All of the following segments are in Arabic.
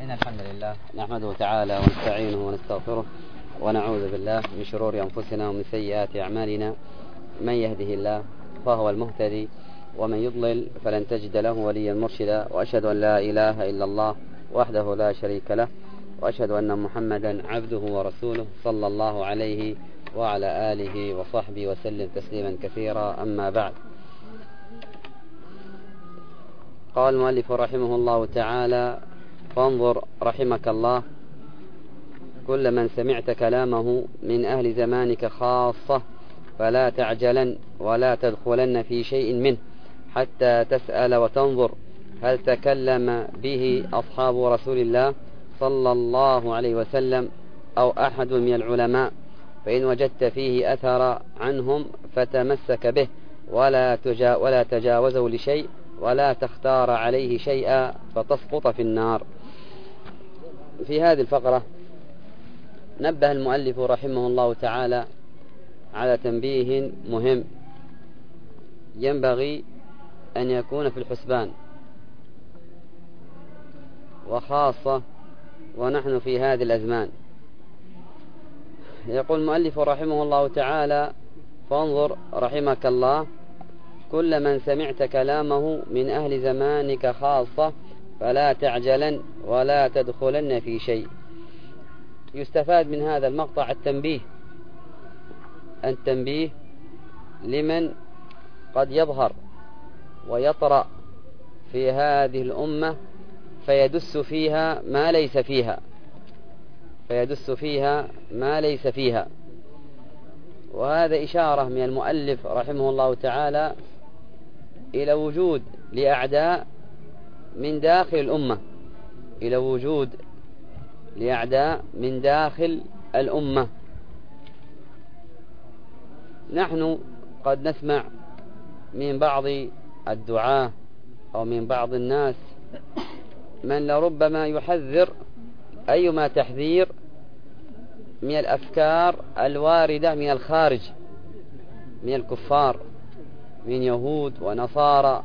إن الحمد لله نحمده تعالى ونستعينه ونستغفره ونعوذ بالله من شرور أنفسنا ومن سيئات أعمالنا. من يهده الله فهو المهتدي ومن يضلل فلن تجد له وليا مرشدا. وأشهد أن لا إله إلا الله وحده لا شريك له وأشهد أن محمدا عبده ورسوله صلى الله عليه وعلى آله وصحبه وسلم تسليما كثيرا. أما بعد، قال المؤلف رحمه الله تعالى: فانظر رحمك الله كل من سمعت كلامه من أهل زمانك خاصة فلا تعجلن ولا تدخلن في شيء منه حتى تسأل وتنظر هل تكلم به أصحاب رسول الله صلى الله عليه وسلم أو أحد من العلماء، فإن وجدت فيه أثر عنهم فتمسك به ولا تجاوزه لشيء ولا تختار عليه شيئا فتسقط في النار. في هذه الفقرة نبه المؤلف رحمه الله تعالى على تنبيه مهم ينبغي أن يكون في الحسبان، وخاصة ونحن في هذه الأزمان. يقول المؤلف رحمه الله تعالى: فانظر رحمك الله كل من سمعت كلامه من أهل زمانك خاصة فلا تعجلن ولا تدخلن في شيء. يستفاد من هذا المقطع التنبيه لمن قد يظهر ويطرأ في هذه الأمة فيدس فيها ما ليس فيها. وهذا إشارة من المؤلف رحمه الله تعالى إلى وجود لأعداء من داخل الأمة. نحن قد نسمع من بعض الدعاة أو من بعض الناس من لربما يحذر أيما تحذير من الأفكار الواردة من الخارج، من الكفار، من يهود ونصارى،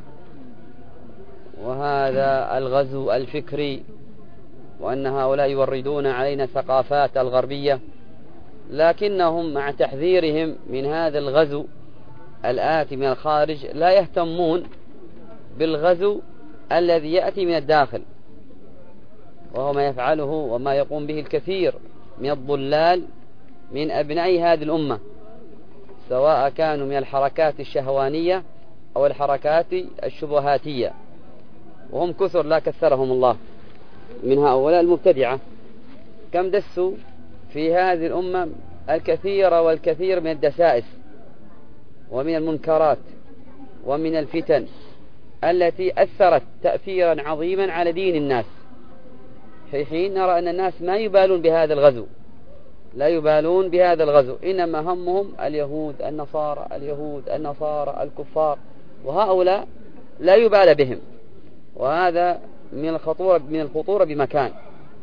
وهذا الغزو الفكري، وأن هؤلاء يوردون علينا الثقافات الغربية، لكنهم مع تحذيرهم من هذا الغزو الآتي من الخارج لا يهتمون بالغزو الذي يأتي من الداخل، وهو ما يفعله وما يقوم به الكثير من الضلال من أبناء هذه الأمة، سواء كانوا من الحركات الشهوانية أو الحركات الشبهاتية، وهم كثر لا كثرهم الله من هؤلاء المبتدعة. كم دسوا في هذه الأمة والكثير من الدسائس ومن المنكرات ومن الفتن التي أثرت تأثيرا عظيما على دين الناس، في حين نرى أن الناس ما يبالون بهذا الغزو، إنما همهم اليهود النصارى الكفار، وهؤلاء لا يبال بهم. وهذا من الخطورة بمكان،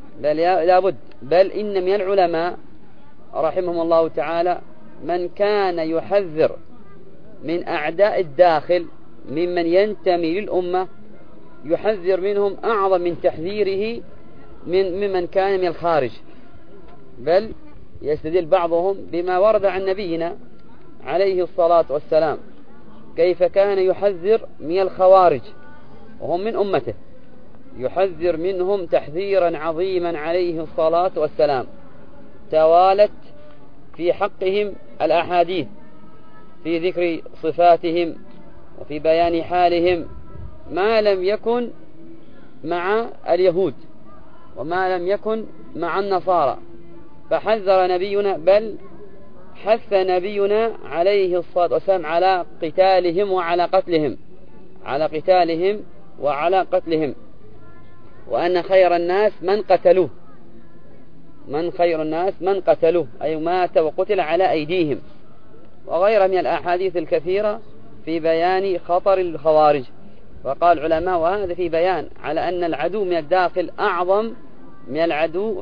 بل إن من العلماء رحمهم الله تعالى من كان يحذر من أعداء الداخل ممن ينتمي للأمة، يحذر منهم أعظم من تحذيره ممن كان من الخارج. بل يستدل بعضهم بما ورد عن نبينا عليه الصلاة والسلام كيف كان يحذر من الخوارج وهم من أمته، يحذر منهم تحذيرا عظيما عليه الصلاة والسلام. توالت في حقهم الأحاديث في ذكر صفاتهم وفي بيان حالهم ما لم يكن مع اليهود وما لم يكن مع النصارى، فحذر نبينا، بل حث نبينا عليه الصلاة والسلام على قتالهم وعلى قتلهم، وأن خير الناس من قتلوه أي مات وقتل على أيديهم، وغير من الأحاديث الكثيرة في بيان خطر الخوارج. وقال العلماء وهذا في بيان على أن العدو من الداخل أعظم من العدو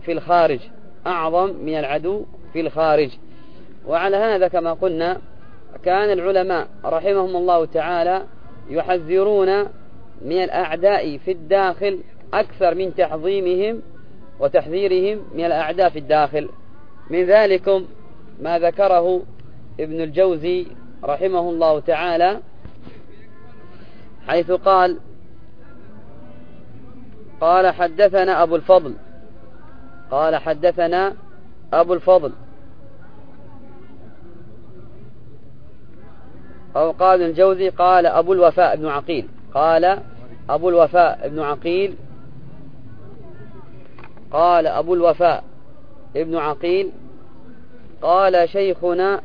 في الخارج. وعلى هذا كما قلنا كان العلماء رحمهم الله تعالى يحذرون من الأعداء في الداخل أكثر من تعظيمهم وتحذيرهم من الأعداء في الداخل. من ذلكم ما ذكره ابن الجوزي رحمه الله تعالى، حيث قال حدثنا أبو الفضل، أو قال الجوزي قال أبو الوفاء بن عقيل، قال أبو الوفاء ابن عقيل قال شيخنا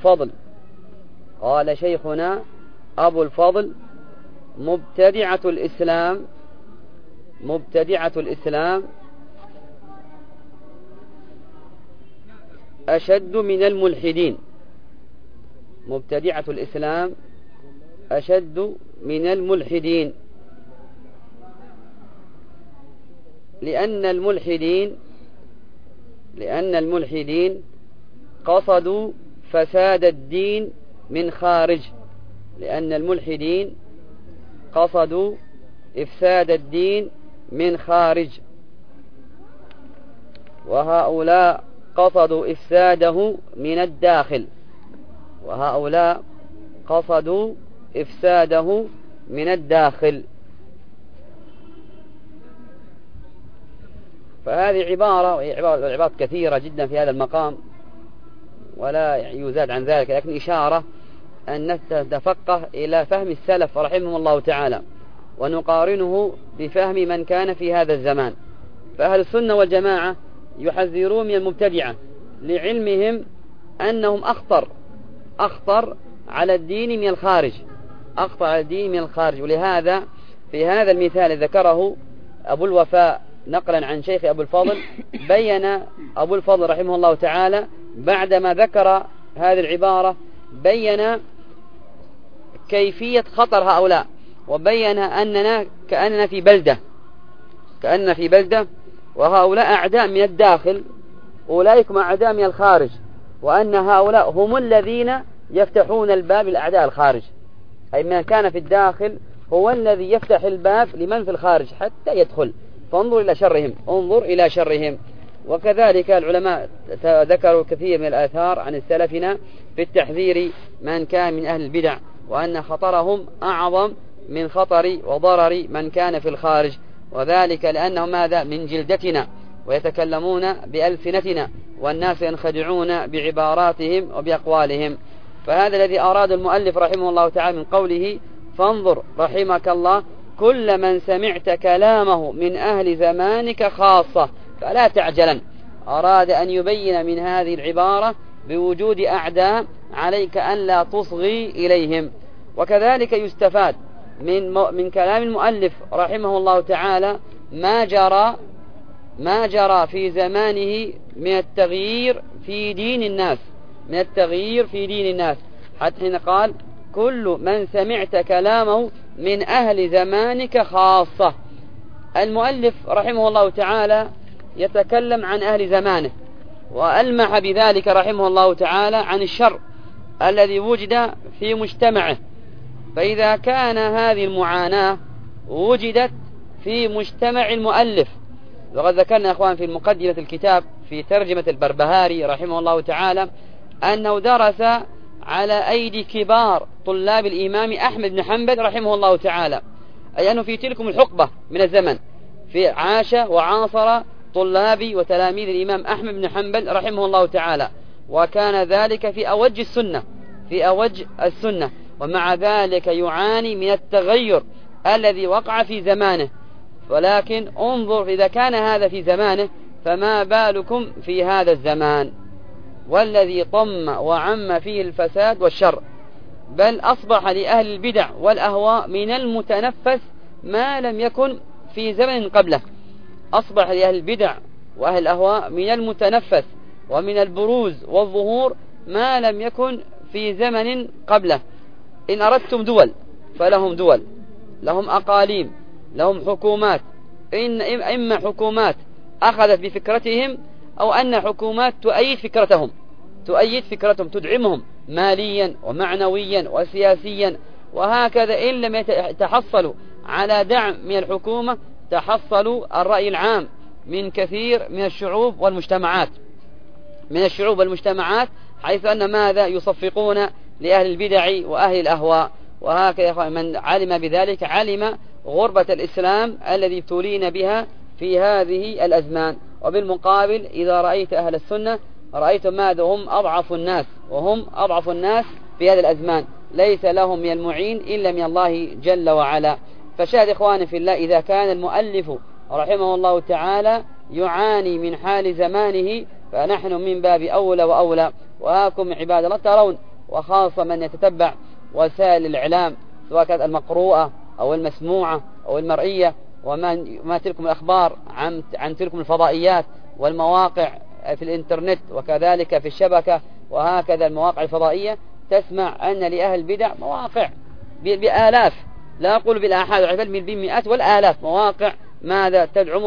أبو الفضل مبتدعة الإسلام أشد من الملحدين، لأن الملحدين قصدوا فساد الدين من خارج، قصدوا إفساد الدين من خارج، وهؤلاء قصدوا إفساده من الداخل. فهذه عبارات كثيرة جدا في هذا المقام ولا يزاد عن ذلك، لكن إشارة أن نتفقه إلى فهم السلف رحمهم الله تعالى ونقارنه بفهم من كان في هذا الزمان. فأهل السنة والجماعة يحذرون من المبتدعة لعلمهم أنهم أخطر على الدين من الخارج، ولهذا في هذا المثال ذكره أبو الوفاء نقلا عن شيخ أبو الفضل، بين أبو الفضل رحمه الله تعالى بعدما ذكر هذه العبارة بين كيفية خطر هؤلاء، وبين أننا كأننا في بلدة وهؤلاء أعداء من الداخل، أولئكم أعداء من الخارج، وأن هؤلاء هم الذين يفتحون الباب لأعداء الخارج، أي من كان في الداخل هو الذي يفتح الباب لمن في الخارج حتى يدخل، فانظر إلى شرهم. وكذلك العلماء ذكروا كثير من الآثار عن سلفنا في التحذير من كان من أهل البدع، وأن خطرهم أعظم من خطر وضرر من كان في الخارج، وذلك لأنهم ماذا؟ من جلدتنا ويتكلمون بألسنتنا، والناس ينخدعون بعباراتهم وبأقوالهم. فهذا الذي أراد المؤلف رحمه الله تعالى من قوله فانظر رحمك الله كل من سمعت كلامه من أهل زمانك خاصة فلا تعجلا. أراد أن يبين من هذه العبارة بوجود أعداء عليك أن لا تصغي إليهم. وكذلك يستفاد من كلام المؤلف رحمه الله تعالى ما جرى في زمانه من التغيير في دين الناس، حتى حين قال كل من سمعت كلامه من أهل زمانك خاصة. المؤلف رحمه الله تعالى يتكلم عن أهل زمانه، وألمح بذلك رحمه الله تعالى عن الشر الذي وجد في مجتمعه. فإذا كان هذه المعاناة وجدت في مجتمع المؤلف، وقد ذكرنا أخوان في مقدمة الكتاب في ترجمة البربهاري رحمه الله تعالى أنه درس على أيدي كبار طلاب الإمام أحمد بن حنبل رحمه الله تعالى، أي أنه في تلكم الحقبة من الزمن في عاش وعاصر طلاب وتلاميذ الإمام أحمد بن حنبل رحمه الله تعالى، وكان ذلك في أوج السنة، ومع ذلك يعاني من التغير الذي وقع في زمانه. ولكن انظر إذا كان هذا في زمانه فما بالكم في هذا الزمان والذي طم وعم فيه الفساد والشر، بل أصبح لأهل البدع والأهواء من المتنفس ما لم يكن في زمن قبله. أصبح لأهل البدع وأهل الأهواء من المتنفس ومن البروز والظهور ما لم يكن في زمن قبله. إن أردتم دول فلهم دول، لهم أقاليم، لهم حكومات، إما حكومات أخذت بفكرتهم أو أن حكومات تؤيد فكرتهم تدعمهم ماليا ومعنويا وسياسيا، وهكذا إن لم يتحصلوا على دعم من الحكومة تحصلوا الرأي العام من كثير من الشعوب والمجتمعات حيث أن ماذا يصفقون لأهل البدع وأهل الأهواء. وهكذا من علم بذلك علم غربة الإسلام الذي ابتلين بها في هذه الأزمان. وبالمقابل إذا رأيت أهل السنة رأيت ماذا هم أضعف الناس في هذا الأزمان، ليس لهم من المعين إلا من الله جل وعلا. فشاهد إخواني في الله، إذا كان المؤلف رحمه الله تعالى يعاني من حال زمانه فنحن من باب أولى وأولى. وهاكم عباد الله ترون، وخاصة من يتتبع وسائل الإعلام سواء كانت المقروءة أو المسموعة أو المرئية، وما تلكم الأخبار عن تلكم الفضائيات والمواقع في الإنترنت وكذلك في الشبكة وهكذا المواقع الفضائية، تسمع أن لأهل البدع مواقع بآلاف، لا أقول بالآحاد بل بالمئات والآلاف مواقع ماذا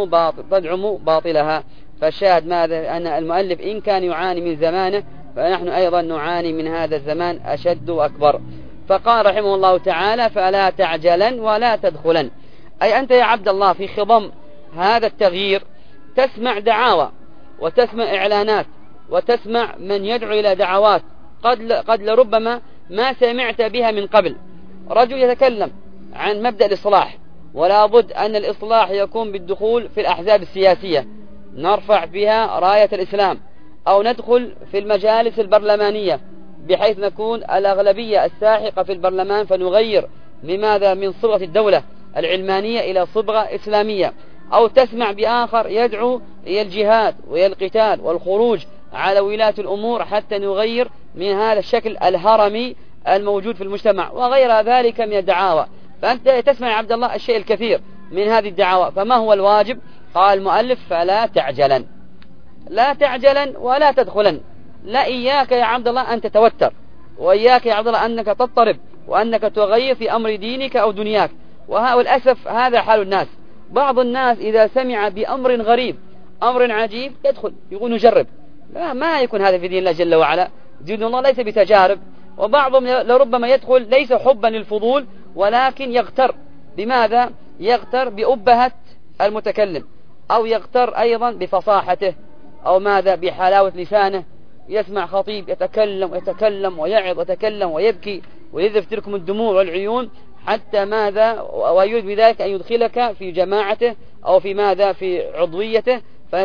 تدعم باطلها. فالشاهد ماذا أن المؤلف إن كان يعاني من زمانه فنحن أيضا نعاني من هذا الزمان أشد وأكبر. فقال رحمه الله تعالى: فلا تعجلا ولا تدخلا. أي أنت يا عبد الله في خضم هذا التغيير تسمع دعاوى وتسمع إعلانات وتسمع من يدعو إلى دعوات قد لربما ما سمعت بها من قبل. رجل يتكلم عن مبدأ الإصلاح، ولا بد أن الإصلاح يكون بالدخول في الأحزاب السياسية نرفع بها راية الإسلام، أو ندخل في المجالس البرلمانية بحيث نكون الأغلبية الساحقة في البرلمان فنغير من صبغة الدولة العلمانية إلى صبغة إسلامية. أو تسمع بآخر يدعو إلى الجهاد وإلى القتال والخروج على ولاة الأمور حتى نغير من هذا الشكل الهرمي الموجود في المجتمع وغير ذلك من الدعاوى. فأنت تسمع يا عبد الله الشيء الكثير من هذه الدعاوى. فما هو الواجب؟ قال المؤلف: فلا تعجلا، لا تعجلا ولا تدخلا. لا، إياك يا عبد الله أن تتوتر، وإياك يا عبد الله أنك تضطرب وأنك تغير في أمر دينك أو دنياك. والأسف هذا حال الناس. بعض الناس إذا سمع بأمر غريب أمر عجيب يدخل يقول نجرب. ما يكون هذا في دين الله جل وعلا. دين الله ليس بتجارب. وبعضهم لربما يدخل ليس حبا للفضول ولكن يغتر. بماذا؟ يغتر بأبهة المتكلم، أو يغتر أيضا بفصاحته، أو ماذا؟ بحلاوة لسانه. يسمع خطيب يتكلم ويعظ ويتكلم ويبكي ويذف تلكم الدموع والعيون حتى ماذا؟ ويريد بذلك أن يدخلك في جماعته أو في ماذا؟ في عضويته.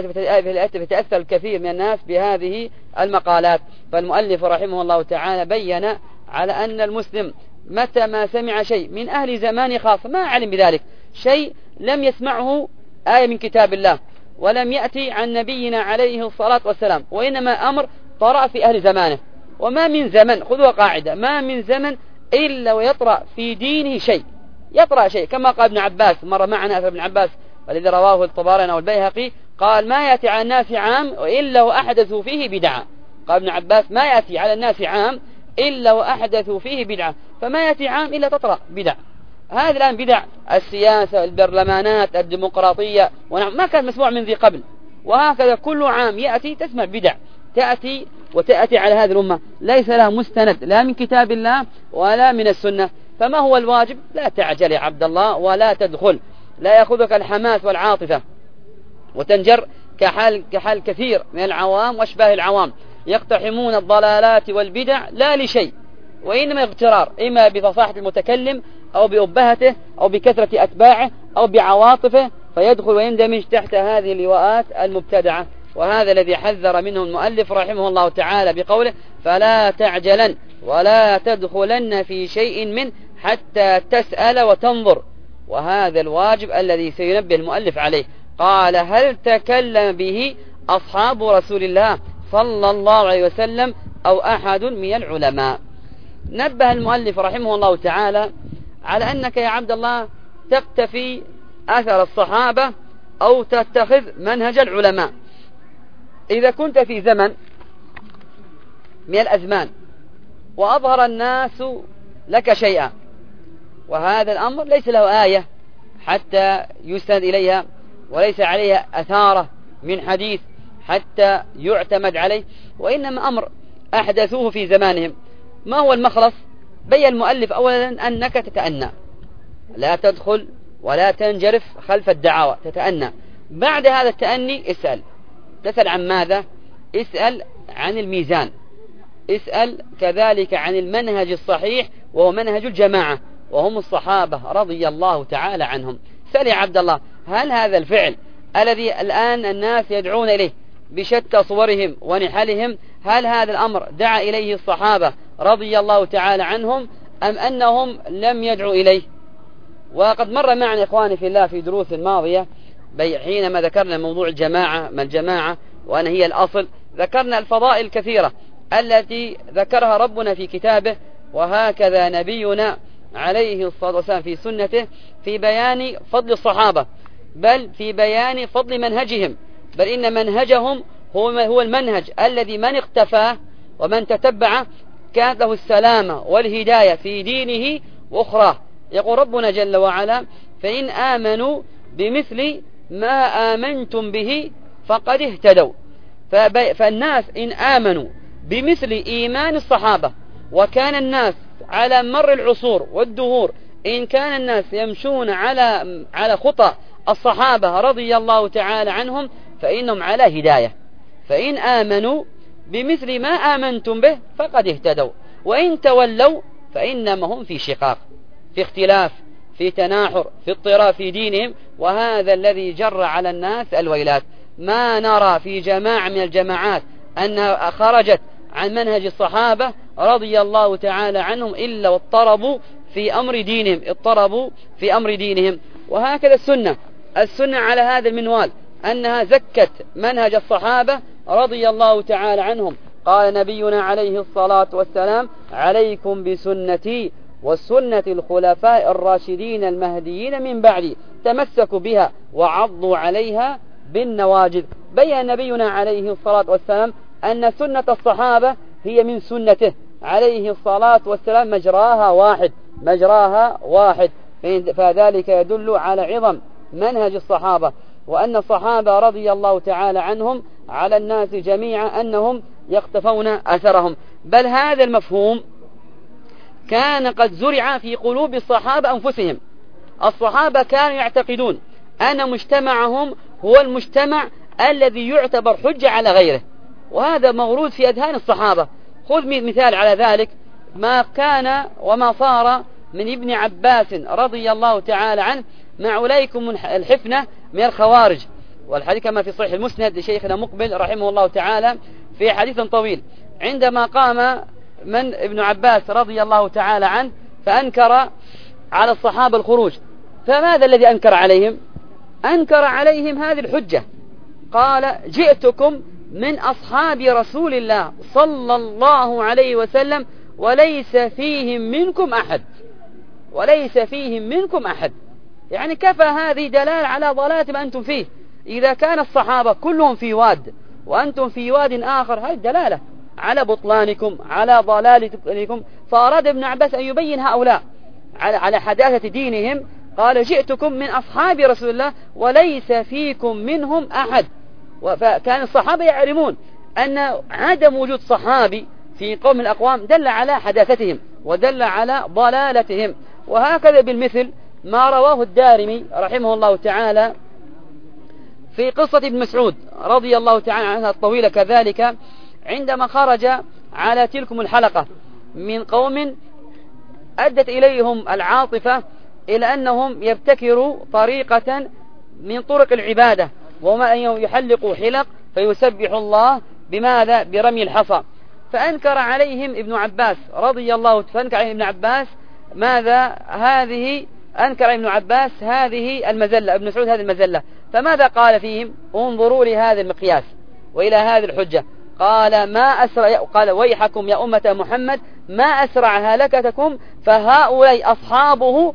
فتأثر الكثير من الناس بهذه المقالات. فالمؤلف رحمه الله تعالى بين على أن المسلم متى ما سمع شيء من أهل زمان خاصة ما علم بذلك شيء لم يسمعه آية من كتاب الله ولم يأتي عن نبينا عليه الصلاة والسلام، وإنما أمر طرأ في أهل زمانه. وما من زمن، خذوا قاعدة، ما من زمن إلا ويطرأ في دينه شيء، يطرأ شيء. كما قال ابن عباس مرة معنا، ابن عباس الذي رواه الطبراني والبيهقي قال: ما يأتي على الناس عام إلا وأحدثوا فيه بدعة. قال ابن عباس: ما يأتي على الناس عام إلا وأحدثوا فيه بدعة. فما يأتي عام إلا تطرأ بدع. هذه الآن بدع السياسة، البرلمانات، الديمقراطية، ما كان مسموع من ذي قبل. وهكذا كل عام يأتي تسمع بدع تأتي على هذه الأمة ليس لها مستند لا من كتاب الله ولا من السنة. فما هو الواجب؟ لا تعجل يا عبد الله ولا تدخل. لا يأخذك الحماس والعاطفة وتنجر كحال كثير من العوام واشباه العوام يقتحمون الضلالات والبدع لا لشيء، وإنما اغترار، إما بفصاحة المتكلم أو بأبهته أو بكثرة أتباعه أو بعواطفه، فيدخل ويندمج تحت هذه اللواءات المبتدعة. وهذا الذي حذر منه المؤلف رحمه الله تعالى بقوله: فلا تعجلن ولا تدخلن في شيء منه حتى تسأل وتنظر. وهذا الواجب الذي سينبه المؤلف عليه. قال: هل تكلم به أصحاب رسول الله صلى الله عليه وسلم أو أحد من العلماء؟ نبه المؤلف رحمه الله تعالى على أنك يا عبد الله تقتفي أثر الصحابة أو تتخذ منهج العلماء. إذا كنت في زمن من الأزمان وأظهر الناس لك شيئا وهذا الأمر ليس له آية حتى يستند إليها وليس عليها أثارة من حديث حتى يعتمد عليه، وإنما أمر أحدثوه في زمانهم، ما هو المخلص؟ بين المؤلف أولا أنك تتأنى، لا تدخل ولا تنجرف خلف الدعاوى، تتأنى. بعد هذا التأني تسأل عن ماذا؟ اسأل عن الميزان، اسأل كذلك عن المنهج الصحيح وهو منهج الجماعة وهم الصحابة رضي الله تعالى عنهم. سأل يا عبد الله، هل هذا الفعل الذي الآن الناس يدعون إليه بشتى صورهم ونحلهم، هل هذا الأمر دعا إليه الصحابة رضي الله تعالى عنهم أم أنهم لم يدعوا إليه؟ وقد مر معنا إخواني في الله في دروس ماضية حينما ذكرنا موضوع الجماعة، ما الجماعة وأن هي الأصل، ذكرنا الفضائل الكثيرة التي ذكرها ربنا في كتابه، وهكذا نبينا عليه الصلاة والسلام في سنته في بيان فضل الصحابة، بل في بيان فضل منهجهم، بل إن منهجهم هو المنهج الذي من اقتفاه ومن تتبعه كانت له السلامة والهداية في دينه وأخراه. يقول ربنا جل وعلا: فإن آمنوا بمثل ما آمنتم به فقد اهتدوا. فالناس إن آمنوا بمثل إيمان الصحابة، وكان الناس على مر العصور والدهور إن كان الناس يمشون على خطى الصحابة رضي الله تعالى عنهم فإنهم على هداية. فإن آمنوا بمثل ما آمنتم به فقد اهتدوا، وإن تولوا فإنما هم في شقاق، في اختلاف، في تناحر، في اضطراب في دينهم، وهذا الذي جر على الناس الويلات. ما نرى في جماعة من الجماعات أنها خرجت عن منهج الصحابة رضي الله تعالى عنهم إلا واضطربوا في أمر دينهم. وهكذا السنة على هذا المنوال أنها زكت منهج الصحابة رضي الله تعالى عنهم. قال نبينا عليه الصلاة والسلام: عليكم بسنتي والسنة الخلفاء الراشدين المهديين من بعدي، تمسكوا بها وعضوا عليها بالنواجذ. بيّن نبينا عليه الصلاة والسلام أن سنة الصحابة هي من سنته عليه الصلاة والسلام، مجراها واحد، فذلك يدل على عظم منهج الصحابة، وأن الصحابة رضي الله تعالى عنهم على الناس جميعا أنهم يقتفون أثرهم. بل هذا المفهوم كان قد زرع في قلوب الصحابة أنفسهم. الصحابة كانوا يعتقدون أن مجتمعهم هو المجتمع الذي يعتبر حجة على غيره، وهذا مغروس في أذهان الصحابة. خذ مثال على ذلك ما كان وما صار من ابن عباس رضي الله تعالى عنه مع أولئكم الحفنة من الخوارج، والحديث كما في صحيح المسند لشيخنا مقبل رحمه الله تعالى في حديث طويل، عندما قام من ابن عباس رضي الله تعالى عنه فأنكر على الصحابة الخروج. فماذا الذي أنكر عليهم؟ أنكر عليهم هذه الحجة، قال: جئتكم من أصحاب رسول الله صلى الله عليه وسلم وليس فيهم منكم أحد. يعني كفى هذه دلالة على ضلالة ما أنتم فيه. إذا كان الصحابة كلهم في واد وأنتم في واد آخر، هذه دلالة على بطلانكم، على ضلالتكم. فأراد ابن عباس أن يبين هؤلاء على حداثة دينهم، قال: جئتكم من أصحاب رسول الله وليس فيكم منهم أحد. فكان الصحابة يعلمون أن عدم وجود صحابي في قوم من الأقوام دل على حداثتهم ودل على ضلالتهم. وهكذا بالمثل ما رواه الدارمي رحمه الله تعالى في قصة ابن مسعود رضي الله تعالى عنها الطويلة كذلك، عندما خرج على تلكم الحلقة من قوم أدت إليهم العاطفة إلى أنهم يبتكروا طريقة من طرق العبادة، وما أن يحلقوا حلق فيسبح الله بماذا؟ برمي الحصى. فأنكر عليهم ابن عباس رضي الله فأنكر عليهم ابن عباس ماذا؟ أنكر ابن عباس هذه المزلة، ابن مسعود هذه المزلة. فماذا قال فيهم؟ انظروا لهذا المقياس وإلى هذه الحجة. قال: ويحكم يا أمة محمد ما أسرع هلكتكم، فهؤلاء أصحابه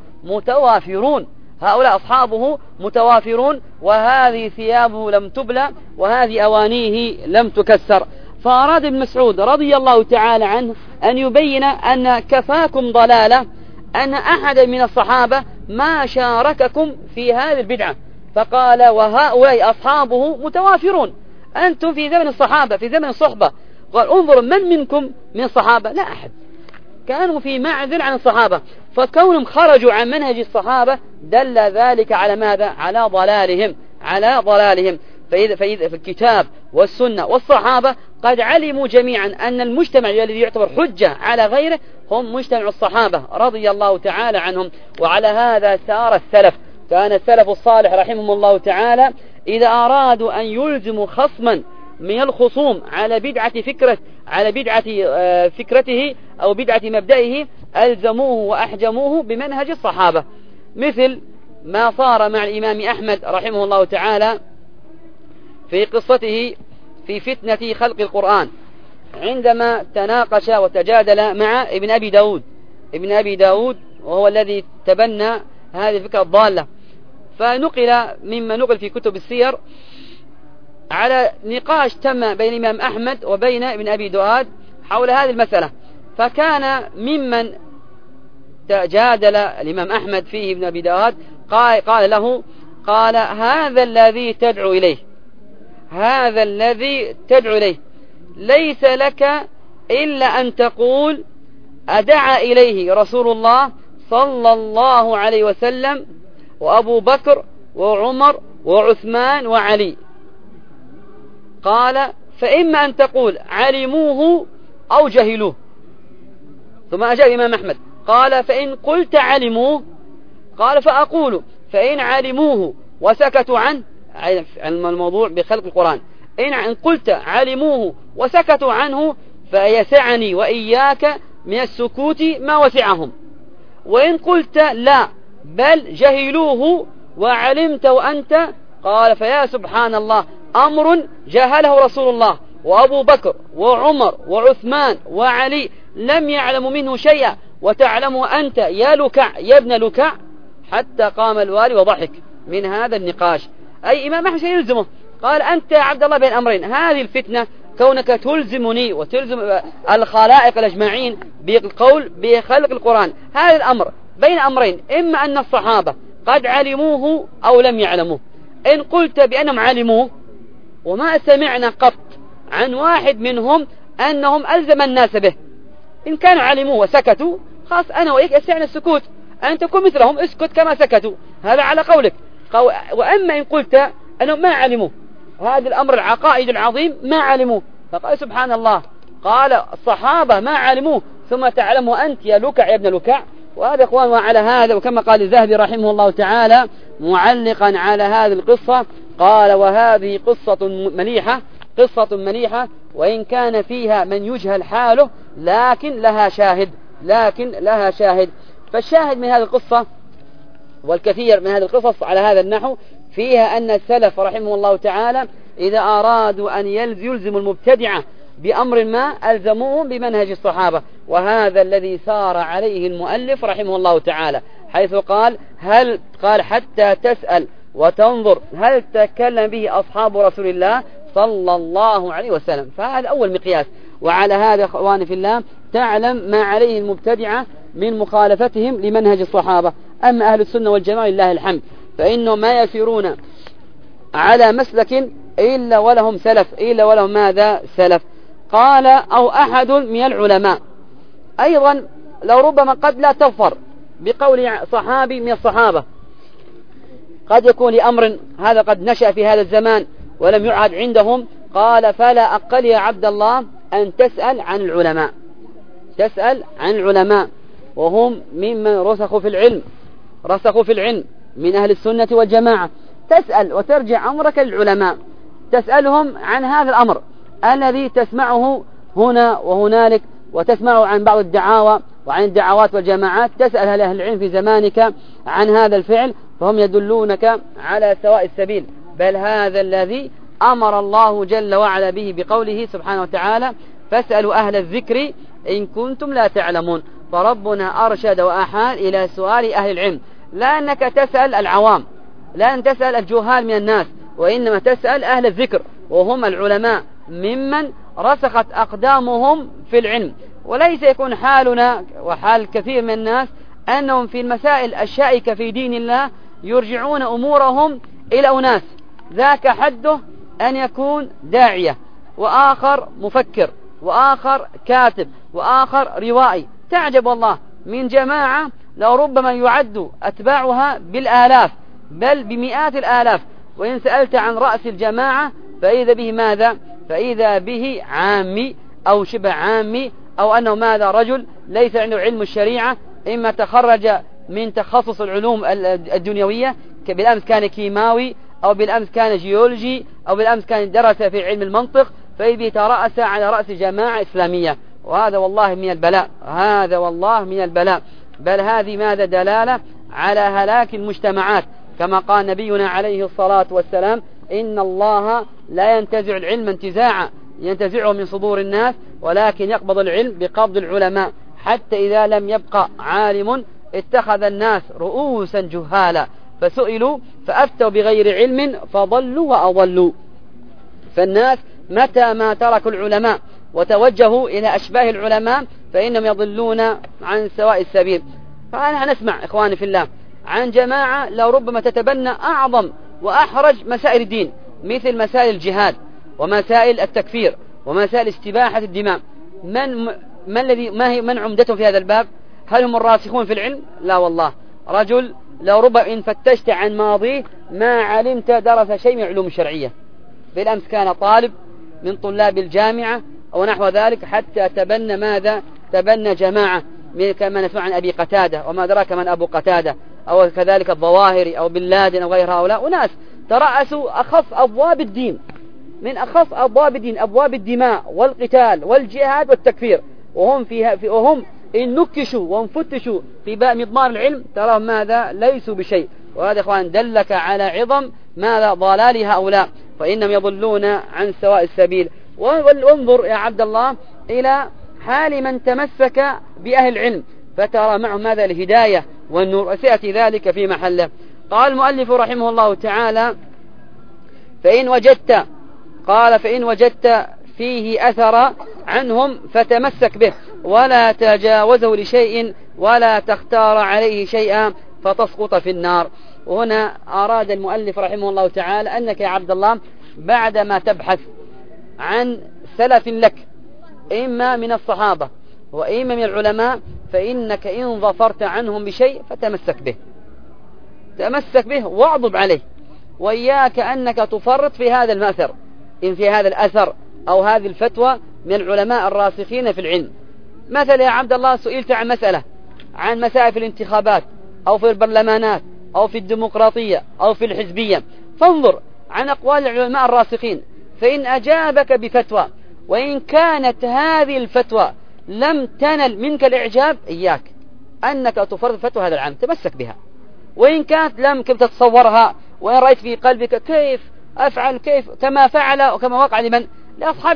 متوافرون، وهذه ثيابه لم تبلى وهذه أوانيه لم تكسر. فأراد ابن مسعود رضي الله تعالى عنه أن يبين أن كفاكم ضلالة أن أحد من الصحابة ما شارككم في هذه البدعة. فقال: وهؤلاء أصحابه متوافرون. أنتم في زمن الصحابة، في زمن الصحبة، قال: انظروا من منكم من الصحابة؟ لا أحد. كانوا في معزل عن الصحابة، فكونهم خرجوا عن منهج الصحابة دل ذلك على ماذا؟ على ضلالهم. فإذا في الكتاب والسنة والصحابة قد علموا جميعا أن المجتمع الذي يعتبر حجة على غيره هم مجتمع الصحابة رضي الله تعالى عنهم. وعلى هذا سار السلف. كان السلف الصالح رحمهم الله تعالى إذا أرادوا أن يلزموا خصما من الخصوم على بدعة فكرته أو بدعة مبدئه ألزموه وأحجموه بمنهج الصحابة، مثل ما صار مع الإمام أحمد رحمه الله تعالى في قصته في فتنة خلق القرآن، عندما تناقش وتجادل مع ابن أبي داود وهو الذي تبنى هذه الفكرة الضالة. فنقل مما نقل في كتب السير على نقاش تم بين الإمام أحمد وبين ابن أبي دؤاد حول هذه المسألة، فكان ممن تجادل الإمام أحمد فيه ابن أبي دؤاد قال له هذا الذي تدعو إليه ليس لك إلا أن تقول أدعى إليه رسول الله صلى الله عليه وسلم وأبو بكر وعمر وعثمان وعلي. قال فإما أن تقول علموه أو جهلوه. ثم أجاب الإمام أحمد قال فإن قلت علموه قال فأقول فإن علموه وسكتوا عن الموضوع بخلق القرآن، إن قلت علموه وسكتوا عنه فيسعني وإياك من السكوت ما وسعهم، وإن قلت لا بل جهلوه وعلمت وأنت، قال فيا سبحان الله أمر جهله رسول الله وأبو بكر وعمر وعثمان وعلي لم يعلموا منه شيئا وتعلم أنت يا ابن لكع. حتى قام الوالي وضحك من هذا النقاش. أي إمام أحمد يلزمه، قال أنت يا عبد الله بين أمرين، هذه الفتنة كونك تلزمني وتلزم الخلائق الأجمعين بالقول بخلق القرآن، هذا الأمر بين أمرين، إما أن الصحابة قد علموه أو لم يعلموه. إن قلت بأنهم علموه وما سمعنا قط عن واحد منهم أنهم ألزم الناس به، إن كانوا علموه وسكتوا خاص أنا وإياك يسعنا السكوت، أن تكون مثلهم اسكت كما سكتوا، هذا على قولك. وأما إن قلت أنهم ما علموه هذا الأمر العقائد العظيم ما علموه، فقال سبحان الله قال الصحابة ما علموه ثم تعلمه أنت يا لكع يا ابن لكع. وهذا إخوان وعلى هذا، وكما قال الذهبي رحمه الله تعالى معلقا على هذه القصة قال وهذه قصة مليحة وإن كان فيها من يجهل حاله لكن لها شاهد. فالشاهد من هذه القصة والكثير من هذه القصص على هذا النحو فيها أن السلف رحمه الله تعالى إذا أرادوا أن يلزموا المبتدعة بأمر ما ألزموهم بمنهج الصحابة، وهذا الذي سار عليه المؤلف رحمه الله تعالى، حيث قال حتى تسأل وتنظر هل تكلم به أصحاب رسول الله صلى الله عليه وسلم. فهذا أول مقياس. وعلى هذا أخواني في الله تعلم ما عليه المبتدعة من مخالفتهم لمنهج الصحابة. أما أهل السنة والجماعة لله الحمد فإنهم ما يسيرون على مسلك إلا ولهم ماذا؟ سلف. قال أو أحد من العلماء، أيضا لو ربما قد لا تظفر بقول صحابي من الصحابة، قد يكون لأمر هذا قد نشأ في هذا الزمان ولم يعد عندهم، قال فلا أقل يا عبد الله أن تسأل عن العلماء وهم ممن رسخوا في العلم من أهل السنة والجماعة. تسأل وترجع أمرك للعلماء، تسألهم عن هذا الأمر الذي تسمعه هنا وهنالك، وتسمعه عن بعض الدعاوى وعن الدعوات والجماعات. تسأل أهل العلم في زمانك عن هذا الفعل فهم يدلونك على سواء السبيل، بل هذا الذي أمر الله جل وعلا به بقوله سبحانه وتعالى فاسألوا أهل الذكر إن كنتم لا تعلمون. فربنا أرشد وأحال إلى سؤال أهل العلم، لا أنك تسأل العوام، لا أن تسأل الجهال من الناس، وإنما تسأل أهل الذكر وهم العلماء ممن رسخت أقدامهم في العلم. وليس يكون حالنا وحال كثير من الناس أنهم في المسائل الشائكة في دين الله يرجعون أمورهم إلى أناس ذاك حده أن يكون داعية وآخر مفكر وآخر كاتب وآخر روائي، تعجب والله من جماعة لو ربما يعد أتباعها بالآلاف بل بمئات الآلاف، وإن سألت عن رأس الجماعة فإذا به ماذا؟ فإذا به عامي أو شبه عامي، أو أنه ماذا؟ رجل ليس عنده علم الشريعة، إما تخرج من تخصص العلوم الدنيوية، بالأمس كان كيماوي، أو بالأمس كان جيولوجي، أو بالأمس كان درس في علم المنطق، فإذا ترأس على رأس جماعة إسلامية. وهذا والله من البلاء، هذا والله من البلاء. بل هذه ماذا؟ دلالة على هلاك المجتمعات، كما قال نبينا عليه الصلاة والسلام: إن الله لا ينتزع العلم انتزاعا ينتزعه من صدور الناس، ولكن يقبض العلم بقبض العلماء، حتى إذا لم يبقى عالم اتخذ الناس رؤوسا جهالا فسئلوا فأفتوا بغير علم فضلوا وأضلوا. فالناس متى ما تركوا العلماء وتوجهوا إلى أشباه العلماء فإنهم يضلون عن سواء السبيل. فأنا نسمع إخواني في الله عن جماعة لو ربما تتبنى أعظم وأحرج مسائل الدين، مثل مسائل الجهاد ومسائل التكفير ومسائل استباحة الدماء. من عمدتهم في هذا الباب؟ هل هم الراسخون في العلم؟ لا والله. رجل لو ربما إن فتشت عن ماضيه ما علمت درس شيء من العلوم الشرعية. بالأمس كان طالب من طلاب الجامعة أو نحو ذلك، حتى تبنى ماذا؟ تبنى جماعة كما نسمع عن أبي قتادة، وما أدراك من أبو قتادة، أو كذلك الظواهري أو بن لادن أو غير هؤلاء، وناس ترأسوا أخف أبواب الدين، من أخف أبواب الدين، أبواب الدماء والقتال والجهاد والتكفير، وهم إن نكشوا وانفتشوا في باب مضمار العلم تراهم ماذا؟ ليسوا بشيء. وهذا إخوان دلك على عظم ماذا؟ ضلال هؤلاء، فإنهم يضلون عن سواء السبيل. وانظر يا عبد الله إلى حال من تمسك بأهل العلم فترى معهم ماذا؟ الهداية والنور، وسيأتي ذلك في محله. قال المؤلف رحمه الله تعالى: فإن وجدت فيه أثر عنهم فتمسك به ولا تجاوزه لشيء ولا تختار عليه شيئا فتسقط في النار. وهنا أراد المؤلف رحمه الله تعالى أنك يا عبد الله بعدما تبحث عن سلف لك إما من الصحابة وإما من العلماء، فإنك إن ظفرت عنهم بشيء فتمسك به، تمسك به واعضب عليه، وإياك أنك تفرط في هذا المأثر، إن في هذا الأثر أو هذه الفتوى من العلماء الراسخين في العلم. مثلا يا عبد الله سئلت عن مسألة، عن مسائل في الانتخابات أو في البرلمانات أو في الديمقراطية أو في الحزبية، فانظر عن أقوال العلماء الراسخين، فإن أجابك بفتوى وإن كانت هذه الفتوى لم تنل منك الإعجاب، إياك أنك تفرض فتوى هذا العام، تمسك بها. وإن كانت لم تتصورها، وإن رأيت في قلبك كيف أفعل كيف كما فعل وكما وقع لأصحاب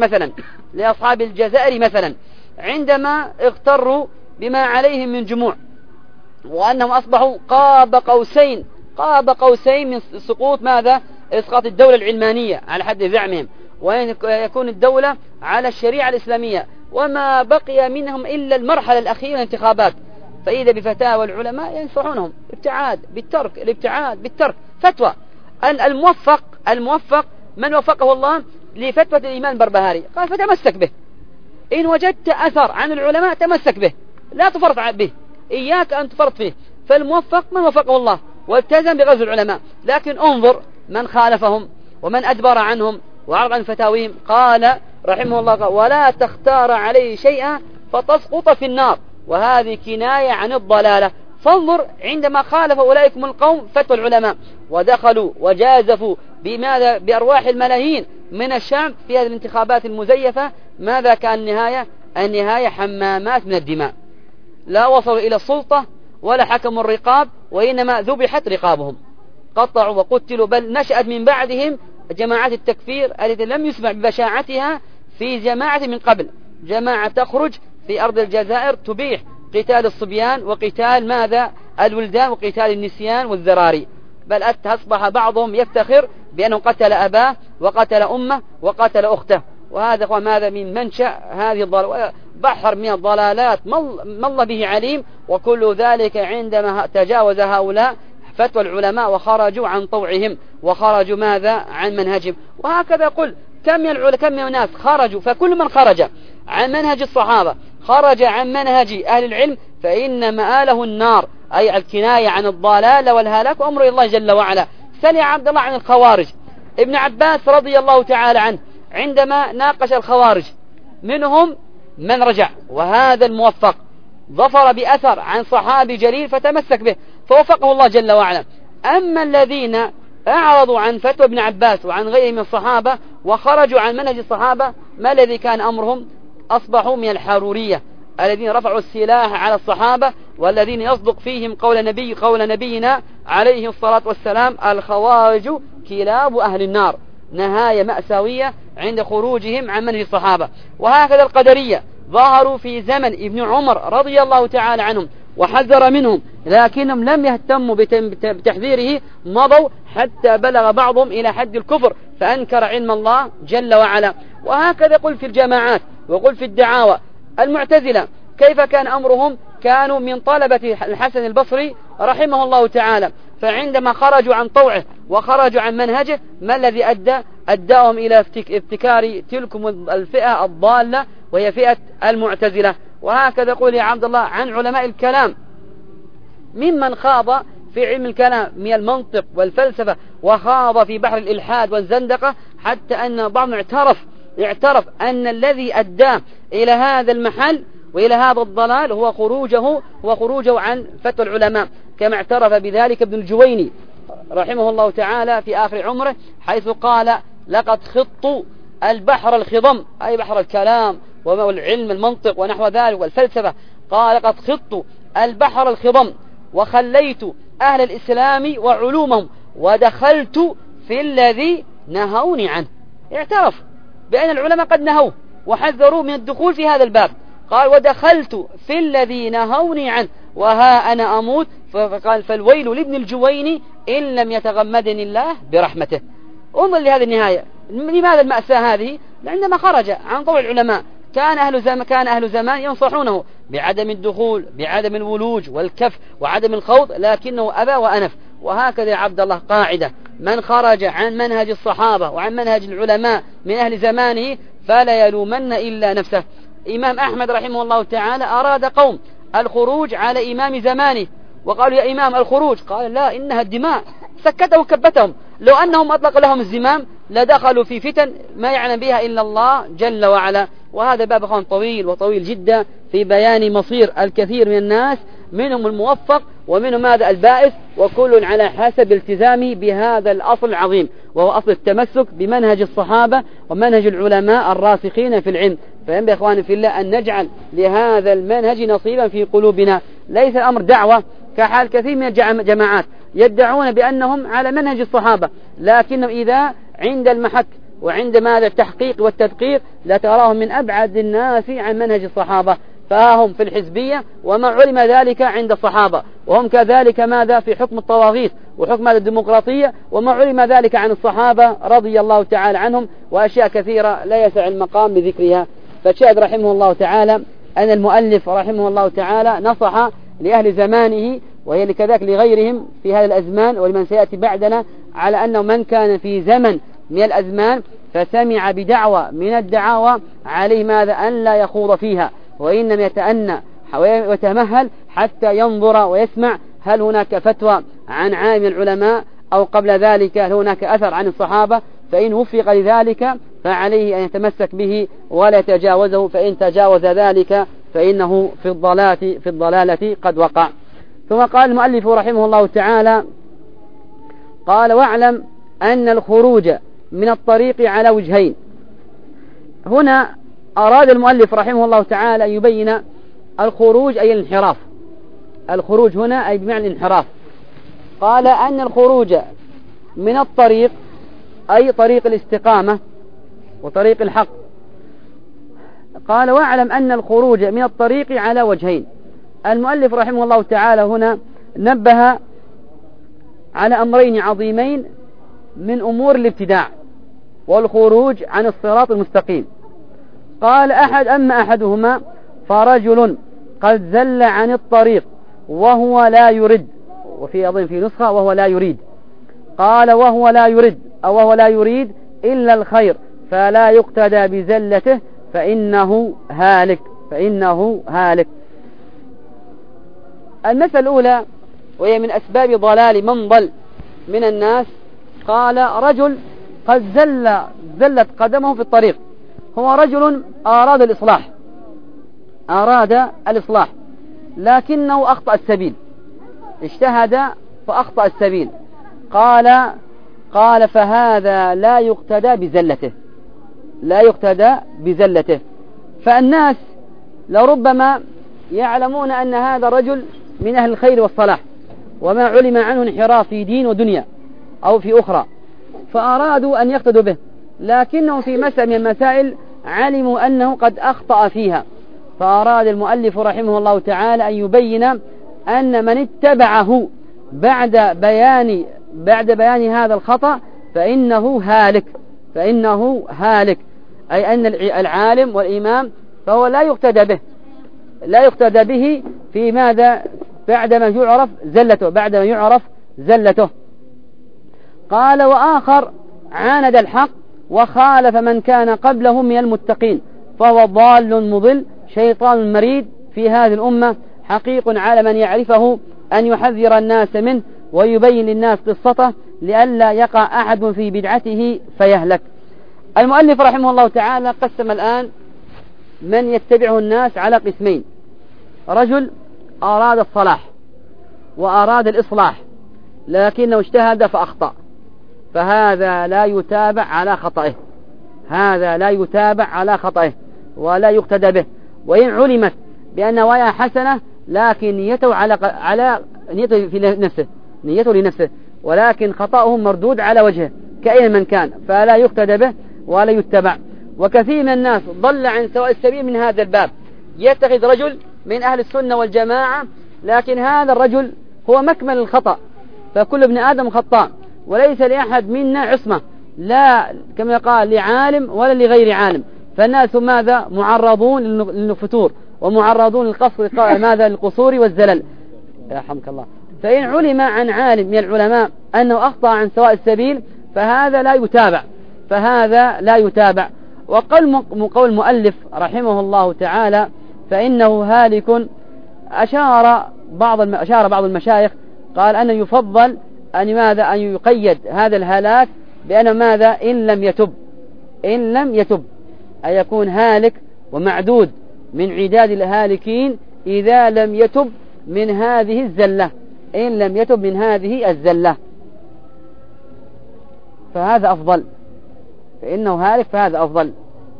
الجزائر مثلا عندما اغتروا بما عليهم من جموع، وأنهم أصبحوا قاب قوسين من سقوط ماذا؟ إسقاط الدولة العلمانية على حد زعمهم، وأن يكون الدولة على الشريعة الإسلامية، وما بقي منهم إلا المرحلة الأخيرة الانتخابات، فإذا بفتاوى العلماء ينصحونهم الابتعاد بالترك فتوى. الموفق من وفقه الله لفتوى الإمام البربهاري قال فتمسك به، إن وجدت أثر عن العلماء تمسك به، لا تفرط به، إياك أن تفرط فيه. فالموفق من وفقه الله والتزم بغزو العلماء، لكن انظر من خالفهم ومن أدبر عنهم وعرض عن فتاويهم. قال رحمه الله: ولا تختار عليه شيئا فتسقط في النار، وهذه كناية عن الضلالة. فانظر عندما خالف أولئكم القوم فتوى العلماء ودخلوا وجازفوا بماذا؟ بأرواح الملايين من الشام في هذه الانتخابات المزيفة، ماذا كان النهاية؟ حمامات من الدماء، لا وصلوا إلى السلطة ولا حكموا الرقاب، وإنما ذبحت رقابهم، قطعوا وقتلوا. بل نشأت من بعدهم جماعات التكفير التي لم يسمع ببشاعتها في جماعة من قبل، جماعة تخرج في أرض الجزائر تبيح قتال الصبيان وقتال ماذا؟ الولدان وقتال النسيان والذراري، بل أصبح بعضهم يفتخر بأنه قتل أباه وقتل أمه وقتل أخته. وهذا هو ماذا؟ من منشأ هذه الضلالات، بحر من الضلالات ما الله به عليم. وكل ذلك عندما تجاوز هؤلاء فتوى العلماء وخرجوا عن طوعهم وخرجوا ماذا؟ عن منهجهم. وهكذا قل كم من الناس خرجوا، فكل من خرج عن منهج الصحابة، خرج عن منهج أهل العلم فإن مآله النار، أي الكناية عن الضلال والهلاك وأمر الله جل وعلا. سل يا عبد الله عن الخوارج. ابن عباس رضي الله تعالى عنه عندما ناقش الخوارج منهم من رجع، وهذا الموفق ظفر بأثر عن صحابي جليل فتمسك به فوفقه الله جل وعلا. أما الذين أعرضوا عن فتوى ابن عباس وعن غيره من الصحابة وخرجوا عن منهج الصحابة، ما الذي كان أمرهم؟ أصبحوا من الحرورية الذين رفعوا السلاح على الصحابة والذين يصدق فيهم قول نبينا عليه الصلاة والسلام: الخوارج كلاب أهل النار. نهاية مأساوية عند خروجهم عن منهج الصحابة. وهكذا القدرية ظهروا في زمن ابن عمر رضي الله تعالى عنهم وحذر منهم، لكنهم لم يهتموا بتحذيره، مضوا حتى بلغ بعضهم إلى حد الكفر فأنكر علم الله جل وعلا. وهكذا قل في الجماعات وقل في الدعاوى. المعتزلة كيف كان أمرهم؟ كانوا من طلبة الحسن البصري رحمه الله تعالى، فعندما خرجوا عن طوعه وخرجوا عن منهجه ما الذي أداهم إلى ابتكار تلكم الفئة الضالة وهي فئة المعتزلة. وهكذا قول يا عبد الله عن علماء الكلام ممن خاض في علم الكلام من المنطق والفلسفة وخاض في بحر الإلحاد والزندقة، حتى أن بعضهم اعترف أن الذي أداه إلى هذا المحل وإلى هذا الضلال هو خروجه عن فتوى العلماء، كما اعترف بذلك ابن الجويني رحمه الله تعالى في آخر عمره، حيث قال: لقد خضت البحر الخضم، أي بحر الكلام والعلم المنطق ونحو ذلك والفلسفة. قال: لقد خضت البحر الخضم وخليت أهل الإسلام وعلومهم ودخلت في الذي نهوني عنه. اعترف بأن العلماء قد نهوا وحذروا من الدخول في هذا الباب. قال: ودخلت في الذي نهوني عنه وها أنا أموت. فقال: فالويل لابن الجويني إن لم يتغمدني الله برحمته. انظر لهذه النهاية. لماذا المأساة هذه؟ عندما خرج عن طوع العلماء كان أهل زمان ينصحونه بعدم الدخول، بعدم الولوج والكف وعدم الخوض، لكنه أبى وأنف. وهكذا يا عبد الله قاعدة: من خرج عن منهج الصحابة وعن منهج العلماء من أهل زمانه فلا يلومن إلا نفسه. إمام أحمد رحمه الله تعالى أراد قوم الخروج على إمام زمانه وقالوا: يا إمام الخروج. قال: لا، إنها الدماء. سكتهم وكبتهم. لو أنهم أطلق لهم الزمام لدخلوا في فتن ما يعلم بها إلا الله جل وعلا. وهذا باب خان طويل جدا في بيان مصير الكثير من الناس، منهم الموفق ومنهم هذا البائس، وكل على حسب التزامه بهذا الأصل العظيم، وهو أصل التمسك بمنهج الصحابة ومنهج العلماء الراسخين في العلم. فينبغي إخواني في الله أن نجعل لهذا المنهج نصيبا في قلوبنا. ليس الأمر دعوة كحال كثير من الجماعات يدعون بأنهم على منهج الصحابة، لكنهم إذا عند المحك وعند ماذا التحقيق والتدقيق لتراهم من أبعد الناس عن منهج الصحابة. فهم في الحزبية وما علم ذلك عند الصحابة، وهم كذلك ماذا في حكم الطواغيت وحكم الديمقراطية وما علم ذلك عن الصحابة رضي الله تعالى عنهم، وأشياء كثيرة لا يسع المقام بذكرها. فالشاهد رحمه الله تعالى أن المؤلف رحمه الله تعالى نصح لأهل زمانه وهي لكذلك لغيرهم في هذا الأزمان ولمن سيأتي بعدنا على أنه من كان في زمن من الأزمان فسمع بدعوة من الدعاوى عليه ماذا أن لا يخوض فيها، وإنما يتأنى ويتمهل حتى ينظر ويسمع هل هناك فتوى عن عالم العلماء أو قبل ذلك هل هناك أثر عن الصحابة، فإن وفق لذلك فعليه أن يتمسك به ولا يتجاوزه، فإن تجاوز ذلك فإنه في الضلالة قد وقع. ثم قال المؤلف رحمه الله تعالى: قال: واعلم أن الخروج من الطريق على وجهين. هنا أراد المؤلف رحمه الله تعالى أن يبين الخروج أي الانحراف. الخروج هنا أي بمعنى الانحراف. قال أن الخروج من الطريق أي طريق الاستقامة وطريق الحق. قال: واعلم أن الخروج من الطريق على وجهين. المؤلف رحمه الله تعالى هنا نبه على أمرين عظيمين من أمور الابتداع والخروج عن الصراط المستقيم. قال: أما أحدهما فرجل قد زل عن الطريق وهو لا يرد، وفي أظن في نسخة وهو لا يريد. قال: وهو لا يريد إلا الخير فلا يقتدى بزلته فإنه هالك. فإنه هالك. المسألة الأولى وهي من أسباب ضلال من ضل من الناس، قال رجل قد زلت قدمه في الطريق، هو رجل أراد الإصلاح لكنه أخطأ السبيل، اجتهد فأخطأ السبيل. قال فهذا لا يقتدى بزلته. فالناس لربما يعلمون أن هذا الرجل من أهل الخير والصلاح وما علم عنه انحراف في دين ودنيا أو في أخرى، فأرادوا أن يقتدوا به، لكنه في مسألة من المسائل علموا أنه قد أخطأ فيها، فأراد المؤلف رحمه الله تعالى أن يبين أن من اتبعه بعد بيان هذا الخطأ فإنه هالك، أي أن العالم والإمام فهو لا يقتدى به في ماذا؟ بعدما يعرف زلته. قال وآخر عاند الحق وخالف من كان قبله من المتقين، فهو ضال مضل شيطان مريد في هذه الأمة، حقيق على من يعرفه أن يحذر الناس منه ويبين للناس قصته لئلا يقع أحد في بدعته فيهلك. المؤلف رحمه الله تعالى قسم الآن من يتبعه الناس على قسمين: رجل أراد الصلاح وأراد الإصلاح لكنه اجتهد فأخطأ، فهذا لا يتابع على خطئه ولا يقتدى به، وإن علمت بأن نوايا حسنة لكن نيته لنفسه ولكن خطأه مردود على وجهه كأين من كان، فلا يقتدى به ولا يتبع. وكثير من الناس ضل عن سواء السبيل من هذا الباب، يتخذ رجل من أهل السنة والجماعة لكن هذا الرجل هو مكمل الخطأ، فكل ابن آدم خطاء وليس لأحد منا عصمة، لا كما قال لعالم ولا لغير عالم، فالناس ماذا؟ معرضون للفتور ومعرضون للقصر ماذا؟ للقصور والزلل. يرحمك الله. فإن علم عن عالم من العلماء أنه أخطأ عن سواء السبيل فهذا لا يتابع. وقول المؤلف رحمه الله تعالى فإنه هالك، أشار بعض المشايخ قال أنه يفضل أن يقيد هذا الهلاك بأنه ماذا؟ إن لم يتب أي يكون هالك ومعدود من عداد الهالكين إذا لم يتب من هذه الزلة، فهذا أفضل، فإنه هالك فهذا أفضل.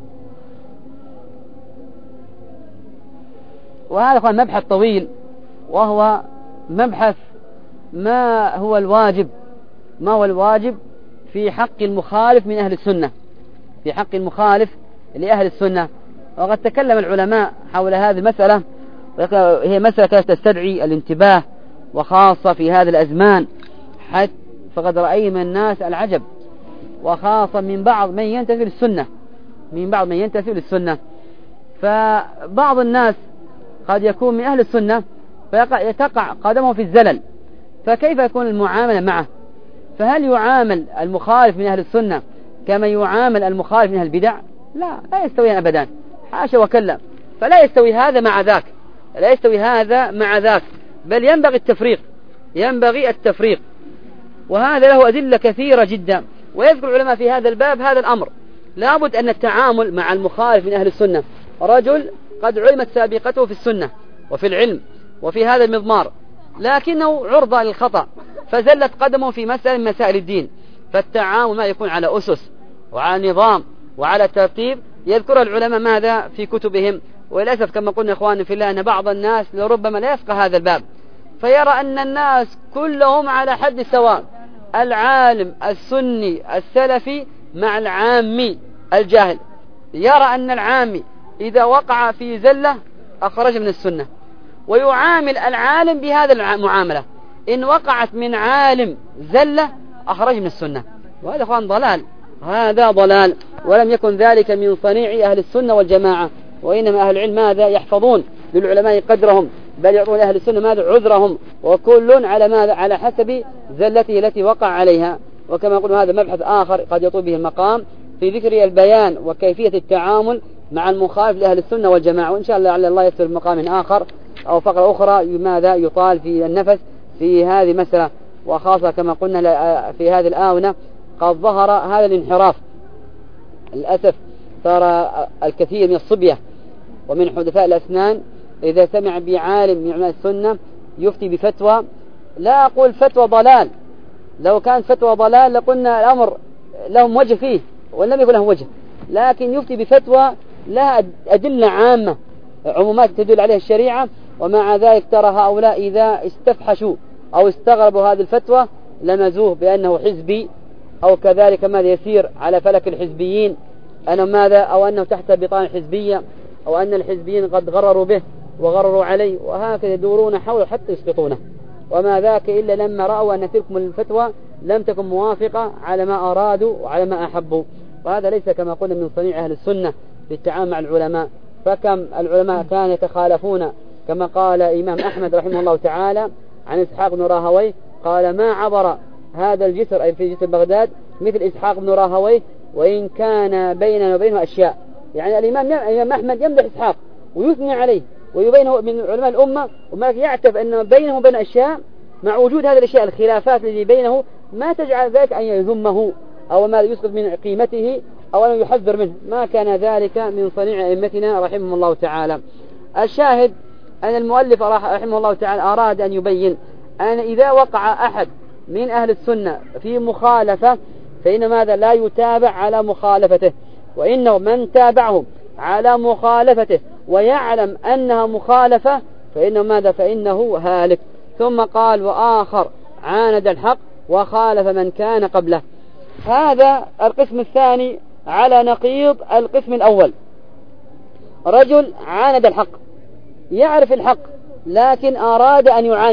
وهذا هو مبحث طويل، وهو مبحث ما هو الواجب في حق المخالف من أهل السنة، في حق المخالف لأهل السنة. وقد تكلم العلماء حول هذه المسألة، هي مسألة تستدعي الانتباه وخاصة في هذا الأزمان، حتى فقد رأينا من الناس العجب، وخاصة من بعض من ينتسب للسنة، فبعض الناس قد يكون من أهل السنة فيتقع قدمه في الزلل، فكيف يكون المعاملة معه؟ فهل يعامل المخالف من أهل السنة كما يعامل المخالف من أهل البدع؟ لا يستويان أبدا، حاشا وكلا، فلا يستوي هذا مع ذاك، بل ينبغي التفريق. وهذا له أدلة كثيرة جدا، ويذكر العلماء في هذا الباب هذا الأمر. لابد أن التعامل مع المخالف من أهل السنة، رجل قد علمت سابقته في السنة وفي العلم وفي هذا المضمار، لكنه عرضة للخطأ فزلت قدمه في مسألة من مسائل الدين، فالتعامل ما يكون على أسس وعلى نظام وعلى ترتيب يذكر العلماء ماذا في كتبهم. وللأسف كما قلنا إخواني في الله أن بعض الناس لربما لا يفقه هذا الباب، فيرى أن الناس كلهم على حد سواء، العالم السني السلفي مع العامي الجاهل، يرى أن العامي إذا وقع في زلة أخرج من السنة، ويعامل العالم بهذا المعاملة، إن وقعت من عالم زلة أخرج من السنة. وهذا أخوان ضلال، ولم يكن ذلك من صنيع أهل السنة والجماعة، وإنما أهل العلم ماذا؟ يحفظون للعلماء قدرهم، بل يعطون أهل السنة ماذا؟ عذرهم، وكل على ماذا؟ على حسب زلته التي وقع عليها. وكما قلنا هذا مبحث آخر قد يطول به المقام في ذكر البيان وكيفية التعامل مع المخالف لأهل السنة والجماعة. وإن شاء الله لعل الله يسر مقام آخر أو فقرة أخرى ماذا يطال في النفس في هذه مسألة، وخاصة كما قلنا في هذه الآونة قد ظهر هذا الانحراف للأسف. صار الكثير من الصبية ومن حدثاء الأسنان إذا سمع بعالم من علماء السنة يفتي بفتوى، لا أقول فتوى ضلال، لو كانت فتوى ضلال لقلنا الأمر لهم وجه فيه ولم يكن لهم وجه، لكن يفتي بفتوى لها أدلة عامة عمومات تدل عليها الشريعة، ومع ذلك ترى هؤلاء إذا استفحشوا أو استغربوا هذه الفتوى لمزوه بأنه حزبي، أو كذلك ماذا يسير على فلك الحزبيين، أنه ماذا أو أنه تحت بطانة حزبية، أو أن الحزبيين قد غرروا به وغرروا عليه، وهكذا يدورون حوله حتى يسقطونه، وما ذاك إلا لما رأوا أن تلكم الفتوى لم تكن موافقة على ما أرادوا وعلى ما أحبوا. وهذا ليس كما قلنا من صنيع أهل السنة في التعامل مع العلماء، فكم العلماء كانوا يتخالفون، كما قال إمام أحمد رحمه الله تعالى عن إسحاق بن راهويه قال ما عبر هذا الجسر أي في جسر بغداد مثل إسحاق بن راهويه وإن كان بيننا وبينه أشياء. يعني الإمام أحمد يمدح إسحاق ويثني عليه ويبينه من علماء الأمة، وما يعتف أن بينه وبين أشياء مع وجود هذه الأشياء الخلافات التي بينه ما تجعل ذلك أن يذمه أو ما يسقط من قيمته أو أن يحذر منه، ما كان ذلك من صنيع أئمتنا رحمه الله تعالى. الشاهد أن المؤلف رحمه الله تعالى أراد أن يبين أن إذا وقع أحد من أهل السنة في مخالفة فإن ماذا لا يتابع على مخالفته، وإنه من تابعه على مخالفته ويعلم أنها مخالفة فإنه ماذا فإنه هالك. ثم قال وآخر عاند الحق وخالف من كان قبله. هذا القسم الثاني على نقيض القسم الأول. رجل عاند الحق، يعرف الحق لكن أراد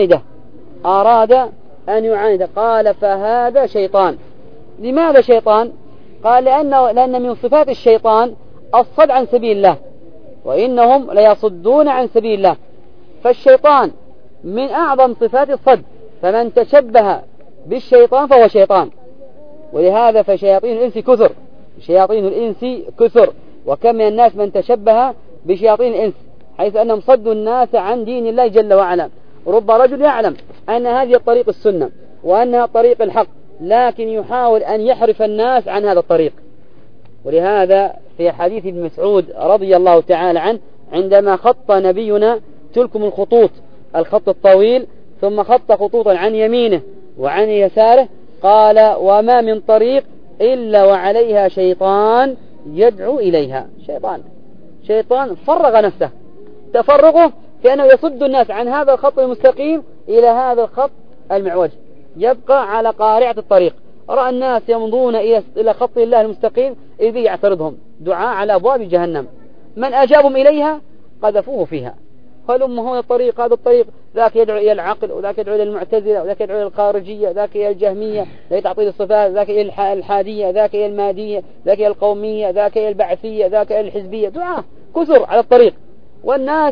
أن يعانده، قال فهذا شيطان. لماذا شيطان؟ قال لأن من صفات الشيطان الصد عن سبيل الله، وإنهم ليصدون عن سبيل الله، فالشيطان من أعظم صفات الصد، فمن تشبه بالشيطان فهو شيطان. ولهذا فشياطين الإنس كثر، وكم من الناس من تشبه بشياطين الإنس حيث أنهم صدوا الناس عن دين الله جل وعلا. رب رجل يعلم أن هذه الطريق السنة وأنها طريق الحق، لكن يحاول أن يحرف الناس عن هذا الطريق. ولهذا في حديث ابن مسعود رضي الله تعالى عنه عندما خط نبينا تلكم الخط الطويل ثم خط خطوطا عن يمينه وعن يساره قال وما من طريق إلا وعليها شيطان يدعو إليها. شيطان فرغ نفسه، تفرغه كأنه يصد الناس عن هذا الخط المستقيم إلى هذا الخط المعوج، يبقى على قارعة الطريق. رأى الناس يمضون إلى خط الله المستقيم إذ يعترضهم دعاء على أبواب جهنم، من أجابهم إليها قذفوه فيها. هلم هنا الطريق، هذا الطريق، ذاك يدعو إلى العقل، وذاك يدعو إلى المعتزلة، وذاك يدعو إلى الخارجية، ذاك إلى الجهمية، ذاك تعطيل الصفات، ذاك إلى الحادية، ذاك إلى المادية، ذاك إلى القومية، ذاك إلى البعثية، ذاك إلى الحزبية. دعاء كثر على الطريق، والناس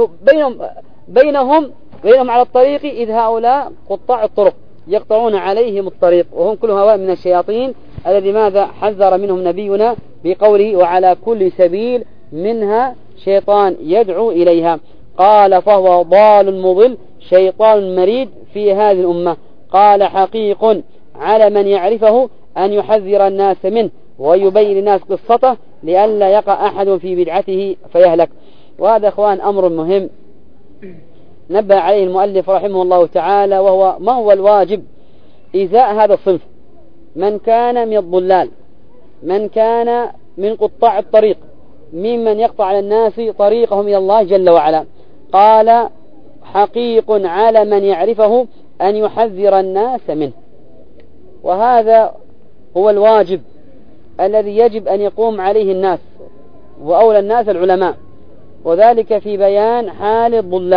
بينهم على الطريق إذ هؤلاء قطاع الطرق يقطعون عليهم الطريق، وهم كلهم هؤلاء من الشياطين الذي ماذا حذر منهم نبينا بقوله وعلى كل سبيل منها شيطان يدعو إليها. قال فهو ضال مضل شيطان مريد في هذه الأمة. قال حقيق على من يعرفه أن يحذر الناس منه ويبين الناس قصته لئلا يقع أحد في بدعته فيهلك. وهذا أخوان أمر مهم نبه عليه المؤلف رحمه الله تعالى، وهو ما هو الواجب إزاء هذا الصنف من كان من الضلال، من كان من قطاع الطريق، ممن يقطع على الناس طريقهم إلى الله جل وعلا. قال حقيق على من يعرفه أن يحذر الناس منه. وهذا هو الواجب الذي يجب أن يقوم عليه الناس، وأولى الناس العلماء، وذلك في بيان حال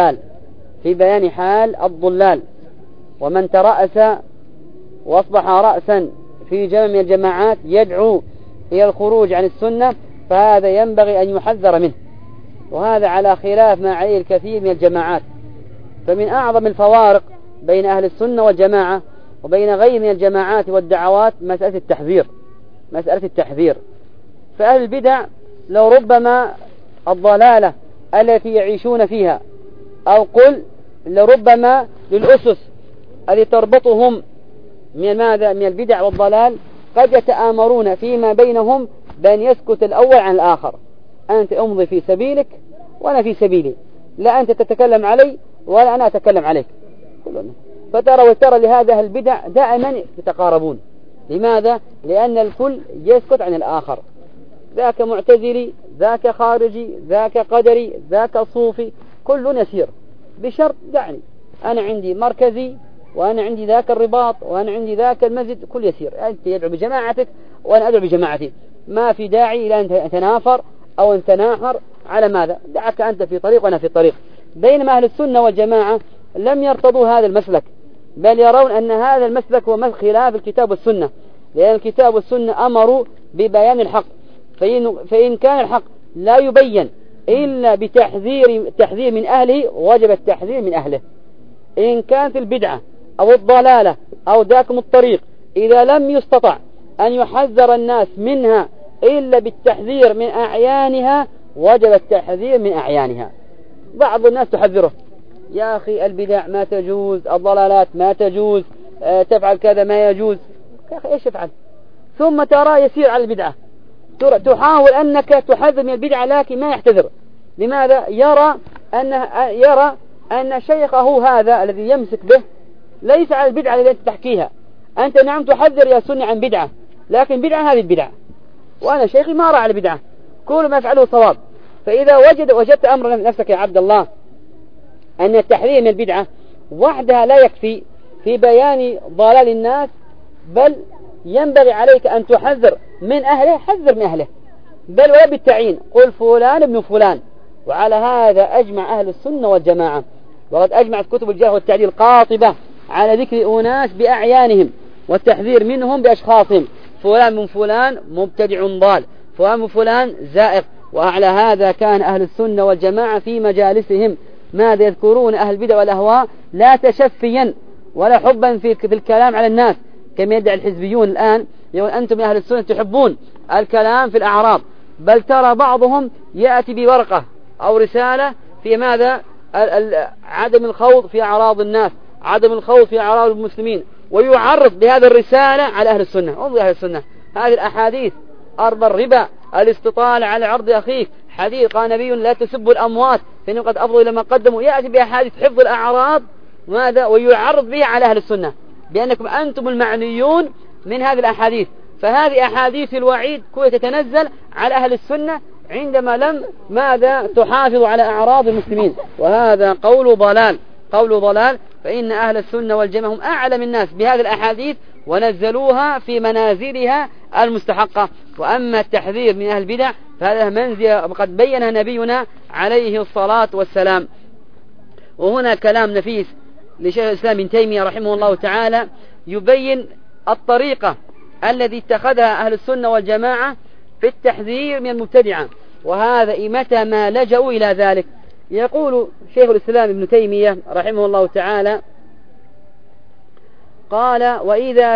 الضلال، ومن ترأس وأصبح رأسا في جمع من الجماعات يدعو إلى الخروج عن السنة فهذا ينبغي أن يحذر منه. وهذا على خلاف ما عليه الكثير من الجماعات. فمن أعظم الفوارق بين أهل السنة والجماعة وبين غير من الجماعات والدعوات مسألة التحذير. فأهل البدع لربما الضلالة التي يعيشون فيها، أو قل لربما للأسس التي تربطهم من ماذا؟ من البدع والضلال، قد يتآمرون فيما بينهم بأن يسكت الأول عن الآخر. أنت أمضي في سبيلك وأنا في سبيلي، لا أنت تتكلم علي ولا أنا أتكلم عليك. فترى لهذا البدع دائما يتقاربون. لماذا؟ لأن الكل يسكت عن الآخر، ذاك معتزلي، ذاك خارجي، ذاك قدري، ذاك صوفي، كل يسير بشرط دعني أنا عندي مركزي، وأنا عندي ذاك الرباط، وأنا عندي ذاك المسجد، كل يسير. أنت يدعو بجماعتك وأنا أدعو بجماعتي، ما في داعي إلى أن تنافر أو أن تناحر على ماذا؟ دعك أنت في طريق وأنا في طريق. بينما أهل السنة والجماعة لم يرتضوا هذا المسلك، بل يرون أن هذا المسلك هو خلاف الكتاب والسنة، لأن الكتاب والسنة أمروا ببيان الحق، فإن كان الحق لا يبين إلا بتحذير من أهله وجب التحذير من أهله. إن كانت البدعة أو الضلالة أو ذاكم الطريق إذا لم يستطع أن يحذر الناس منها إلا بالتحذير من أعيانها وجب التحذير من أعيانها. بعض الناس تحذره، يا أخي البدع ما تجوز، الضلالات ما تجوز، تفعل كذا ما يجوز. يا أخي إيش يفعل؟ ثم ترى يسير على البدعة، تحاول أنك تحذر من البدعة لكن ما يحتذر. لماذا؟ يرى أن شيخه هذا الذي يمسك به ليس على البدعة التي تحكيها. أنت نعم تحذر يا سني عن بدعة، لكن بدعة هذه البدعة، وأنا شيخي ما رأى على بدعة، كل ما يفعله صواب. فإذا وجدت أمر نفسك يا عبد الله أن التحذير من البدعة وحدها لا يكفي في بيان ضلال الناس، بل ينبغي عليك أن تحذر من أهله، حذر من أهله، بل ولا بالتعيين، قل فلان ابن فلان. وعلى هذا أجمع أهل السنة والجماعة، وقد أجمعت كتب الجرح والتعديل قاطبة على ذكر أناس بأعيانهم والتحذير منهم بأشخاصهم. فلان من فلان مبتدع ضال، فلان من فلان زائق. وعلى هذا كان أهل السنة والجماعة في مجالسهم ماذا يذكرون أهل البدع والأهواء لا تشفيا ولا حبا في الكلام على الناس، كما يدعي الحزبيون الآن، يقول أنتم يا أهل السنة تحبون الكلام في الأعراض، بل ترى بعضهم يأتي بورقة أو رسالة في ماذا؟ عدم الخوض في أعراض الناس، عدم الخوض في أعراض المسلمين، ويعرض بهذه الرسالة على أهل السنة. انظر أهل السنة هذه الأحاديث، أربى الربا، الاستطالة على عرض أخيك، حديث قال نبي لا تسبوا الأموات فإنهم قد أفضوا إلى ما قدموا. يأتي بأحاديث حفظ الأعراض ماذا؟ ويعرض بها على أهل السنة بأنكم أنتم المعنيون من هذه الأحاديث. فهذه أحاديث الوعيد كلها تتنزل على أهل السنة عندما لم ماذا؟ تحافظ على أعراض المسلمين، وهذا قول ضلال. فإن أهل السنة والجماعة هم أعلم الناس بهذه الأحاديث ونزلوها في منازلها المستحقة. وأما التحذير من أهل البدع فهذا منزل وقد بينها نبينا عليه الصلاة والسلام. وهنا كلام نفيس لشيخ الإسلام ابن تيمية رحمه الله تعالى يبين الطريقة الذي اتخذها أهل السنة والجماعة في التحذير من المبتدعة، وهذا متى ما لجأوا إلى ذلك. يقول شيخ الإسلام ابن تيمية رحمه الله تعالى قال: وإذا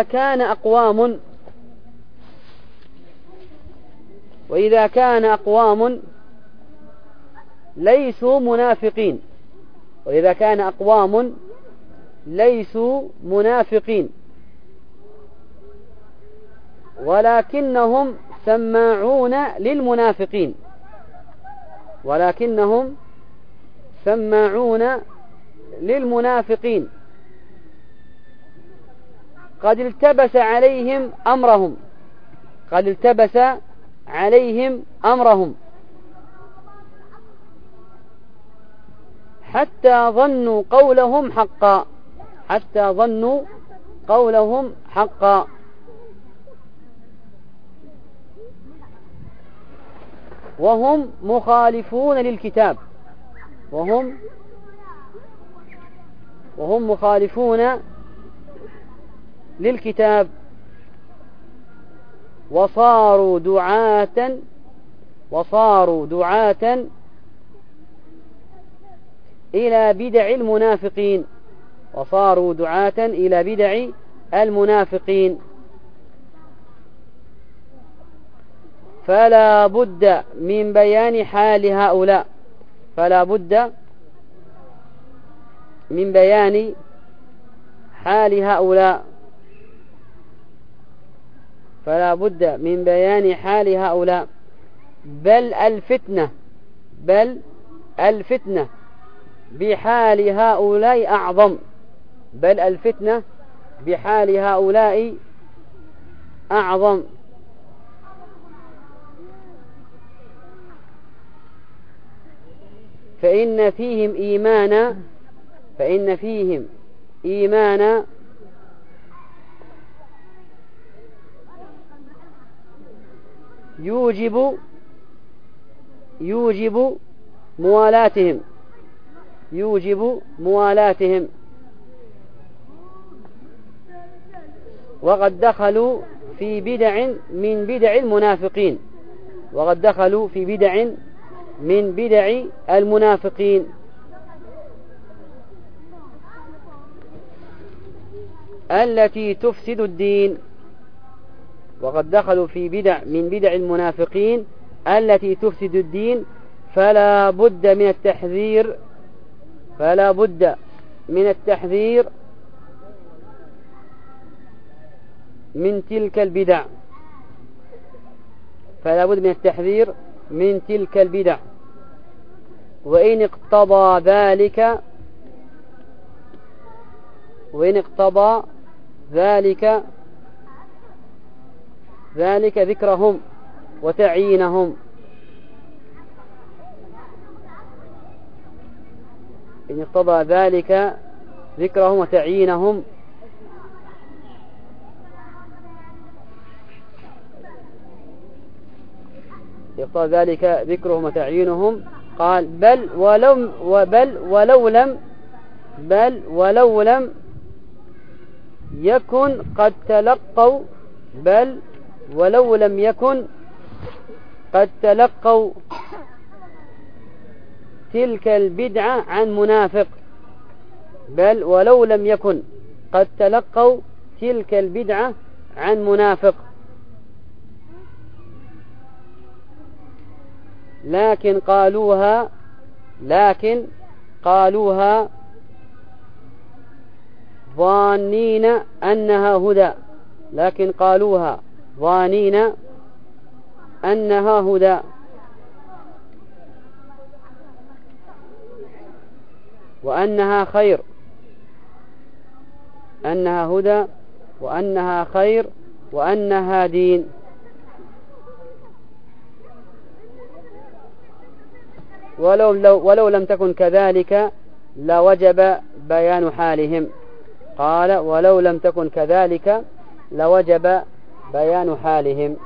كان أقوام ليسوا منافقين ولكنهم سماعون للمنافقين قد التبس عليهم أمرهم حتى ظنوا قولهم حقا وهم مخالفون للكتاب وصاروا دعاة إلى بدع المنافقين فلا بد من بيان حال هؤلاء، فلا بد من بيان حال هؤلاء، فلا بد من بيان حال هؤلاء. بل الفتنة بحال هؤلاء أعظم، بل الفتنة بحال هؤلاء أعظم. فإن فيهم إيمانا يوجب موالاتهم، وقد دخلوا في بدع من بدع المنافقين، وقد دخلوا في بدع من بدع المنافقين التي تفسد الدين، وقد دخلوا في بدع من بدع المنافقين التي تفسد الدين. فلا بد من التحذير، فلا بد من التحذير من تلك البدع، فلا بد من التحذير من تلك البدع. وإن اقتضى ذلك ذكرهم وتعيينهم، إن اقتضى ذلك ذكرهم وتعيينهم. يقتضى ذلك ذكرهم وتعيينهم. قال بل ولو لم يكن قد تلقوا، بل ولو لم يكن قد تلقوا تلك البدعة عن منافق، بل ولو لم يكن قد تلقوا تلك البدعة عن منافق، لكن قالوها ظانين أنها هدى، لكن قالوها ظانين أنها هدى. وأنها خير، أنها هدى وأنها خير وأنها دين. ولو لم تكن كذلك لوجب بيان حالهم. قال ولو لم تكن كذلك لوجب بيان حالهم.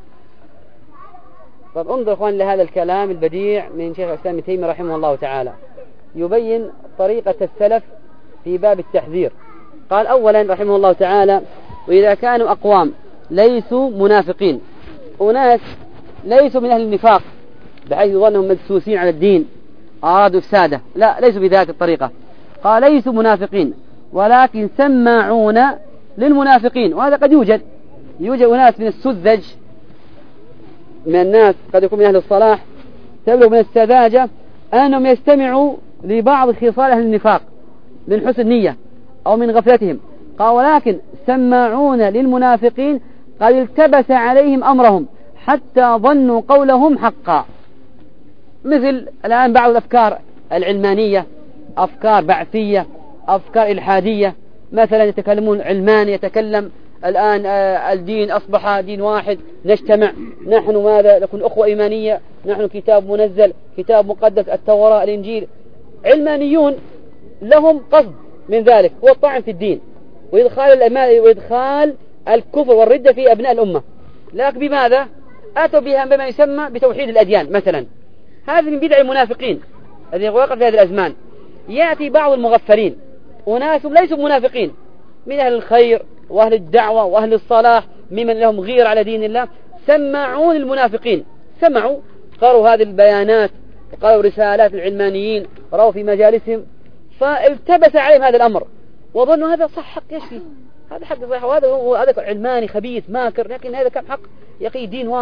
طب انظر اخوان لهذا الكلام البديع من شيخ الإسلام ابن تيمية رحمه الله تعالى، يبين طريقة السلف في باب التحذير. قال أولا رحمه الله تعالى: وإذا كانوا أقوام ليسوا منافقين، أناس ليسوا من أهل النفاق بحيث يظنهم مدسوسين على الدين أرادوا إفساده، لا، ليسوا بذلك الطريقة. قال ليسوا منافقين ولكن سماعون للمنافقين. وهذا قد يوجد أناس من السذج من الناس، قد يكون من أهل الصلاح تبلغ من السذاجة أنهم يستمعوا لبعض خصال أهل النفاق من حسن نية أو من غفلتهم. قال ولكن سماعون للمنافقين قد التبس عليهم أمرهم حتى ظنوا قولهم حقا. مثل الآن بعض الأفكار العلمانية، أفكار بعثية، أفكار إلحادية، مثلا يتكلمون علماني، يتكلم الآن الدين أصبح دين واحد، نجتمع نحن ماذا نكون أخوة إيمانية، نحن كتاب منزل، كتاب مقدس، التوراة، الإنجيل. علمانيون لهم قصد من ذلك هو الطعن في الدين وإدخال الكفر والردة في أبناء الأمة. لكن بماذا؟ أتوا بها بما يسمى بتوحيد الأديان مثلا. هذا من بدع المنافقين الذي وقع في هذه الأزمان. يأتي بعض المغفلين أناس ليسوا منافقين من أهل الخير وأهل الدعوة وأهل الصلاح ممن لهم غير على دين الله، سمعون المنافقين، سمعوا قرأوا هذه البيانات وقرأوا رسالات العلمانيين، رأوا في مجالسهم، فالتبس عليهم هذا الأمر وظنوا هذا صح حق يشفي، هذا حق صحيح، وهذا علماني خبيث ماكر، لكن هذا كم حق يا أخي، دين واحد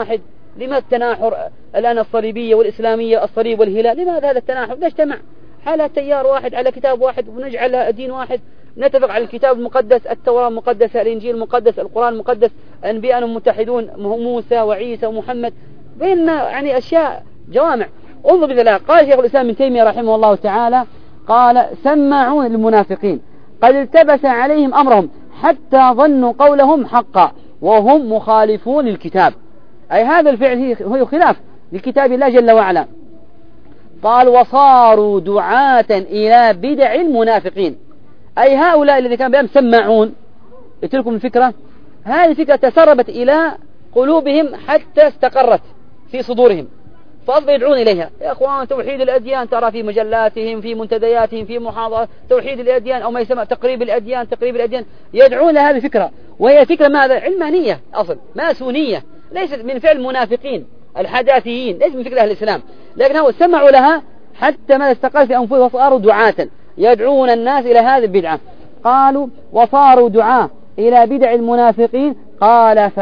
لماذا التناحر الآن الصليبية والإسلامية، الصليب والهلال، لماذا هذا التناحر؟ نجتمع على تيار واحد، على كتاب واحد، ونجعل دين واحد، نتفق على الكتاب المقدس، التوراة المقدسة، الإنجيل المقدس، القرآن المقدس، أنبياء متحدون، موسى وعيسى ومحمد، بيننا يعني أشياء جوامع. انظر بالله، قال شيخ الإسلام ابن تيمية رحمه الله تعالى، قال: سماعون للمنافقين قد التبس عليهم أمرهم حتى ظنوا قولهم حقا وهم مخالفون للكتاب. أي هذا الفعل هو خلاف لكتاب الله جل وعلا. قال: وصاروا دعاة إلى بدع المنافقين. أي هؤلاء الذين كانوا بهم سماعون، اتركم الفكرة، هذه الفكرة تسربت إلى قلوبهم حتى استقرت في صدورهم، فأصبحوا يدعون إليها. يا أخوان، توحيد الأديان، ترى في مجلاتهم، في منتدياتهم، في محاضرات توحيد الأديان، أو ما يسمى تقريب الأديان، يدعون لهذه الفكرة، وهي فكرة ماذا؟ علمانية أصل، ماسونية، ليست من فعل المنافقين الحداثيين، ليست من فكر أهل الإسلام، لكنهم سمعوا لها حتى ما استقر في أنفسهم وصاروا دعاة يدعون الناس إلى هذه البدعة. قالوا: وصاروا دعاة إلى بدع المنافقين. قال: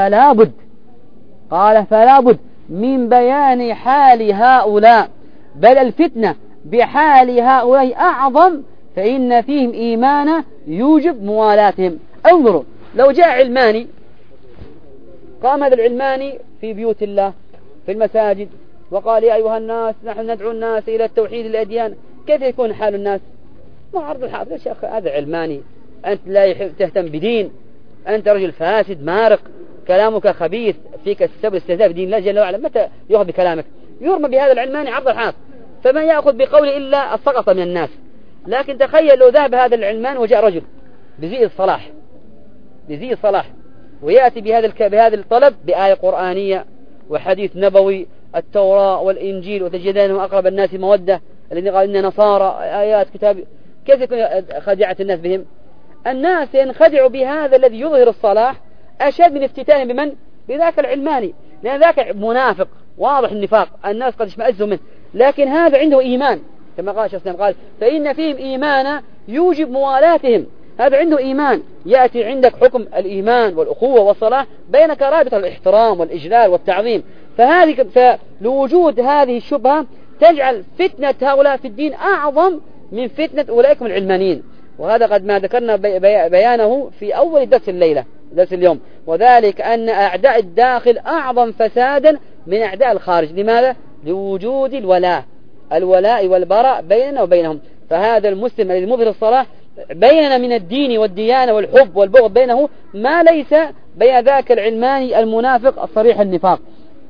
فلا بد من بيان حال هؤلاء، بل الفتنة بحال هؤلاء أعظم، فإن فيهم إيمانا يوجب موالاتهم. انظروا، لو جاء علماني، قام هذا العلماني في بيوت الله في المساجد وقال: يا أيها الناس، نحن ندعو الناس إلى التوحيد الأديان، كيف يكون حال الناس؟ معرض الحافظ: يا شيخ، هذا علماني، أنت لا تهتم بدين، أنت رجل فاسد مارق، كلامك خبيث، فيك السبب الاستهزاء بدين الله جل وعلا، متى يأخذ بكلامك؟ يرمى بهذا العلماني عرض الحائط، فما يأخذ بقوله إلا السقط من الناس. لكن تخيل لو ذهب هذا العلمان وجاء رجل بزي الصلاح ويأتي بهذا الطلب بآية قرآنية وحديث نبوي، التوراة والإنجيل، وتجدانهم أقرب الناس مودة الذين قالوا إن نصارى، آيات كتاب، كيف يكون خدعت الناس بهم؟ الناس ينخدعوا بهذا الذي يظهر الصلاح أشد من افتتانهم بمن؟ بذاك العلماني، لأن ذاك منافق واضح النفاق، الناس قد اشمأزوا منه، لكن هذا عنده إيمان، كما قال الشيخ قال: فإن فيهم إيمانا يوجب موالاتهم. هذا عنده إيمان، يأتي عندك حكم الإيمان والأخوة والصلاح، بينك رابطة الاحترام والإجلال والتعظيم. فلوجود هذه الشبهة تجعل فتنة هؤلاء في الدين أعظم من فتنة أولئك من العلمانيين. وهذا قد ما ذكرنا بيانه في أول درس اليوم، وذلك أن أعداء الداخل أعظم فسادا من أعداء الخارج. لماذا؟ لوجود الولاء والبراء بيننا وبينهم. فهذا المسلم الذي مظهر الصلاح بيننا من الدين والديانة والحب والبغض بينه ما ليس بين ذاك العلماني المنافق الصريح النفاق.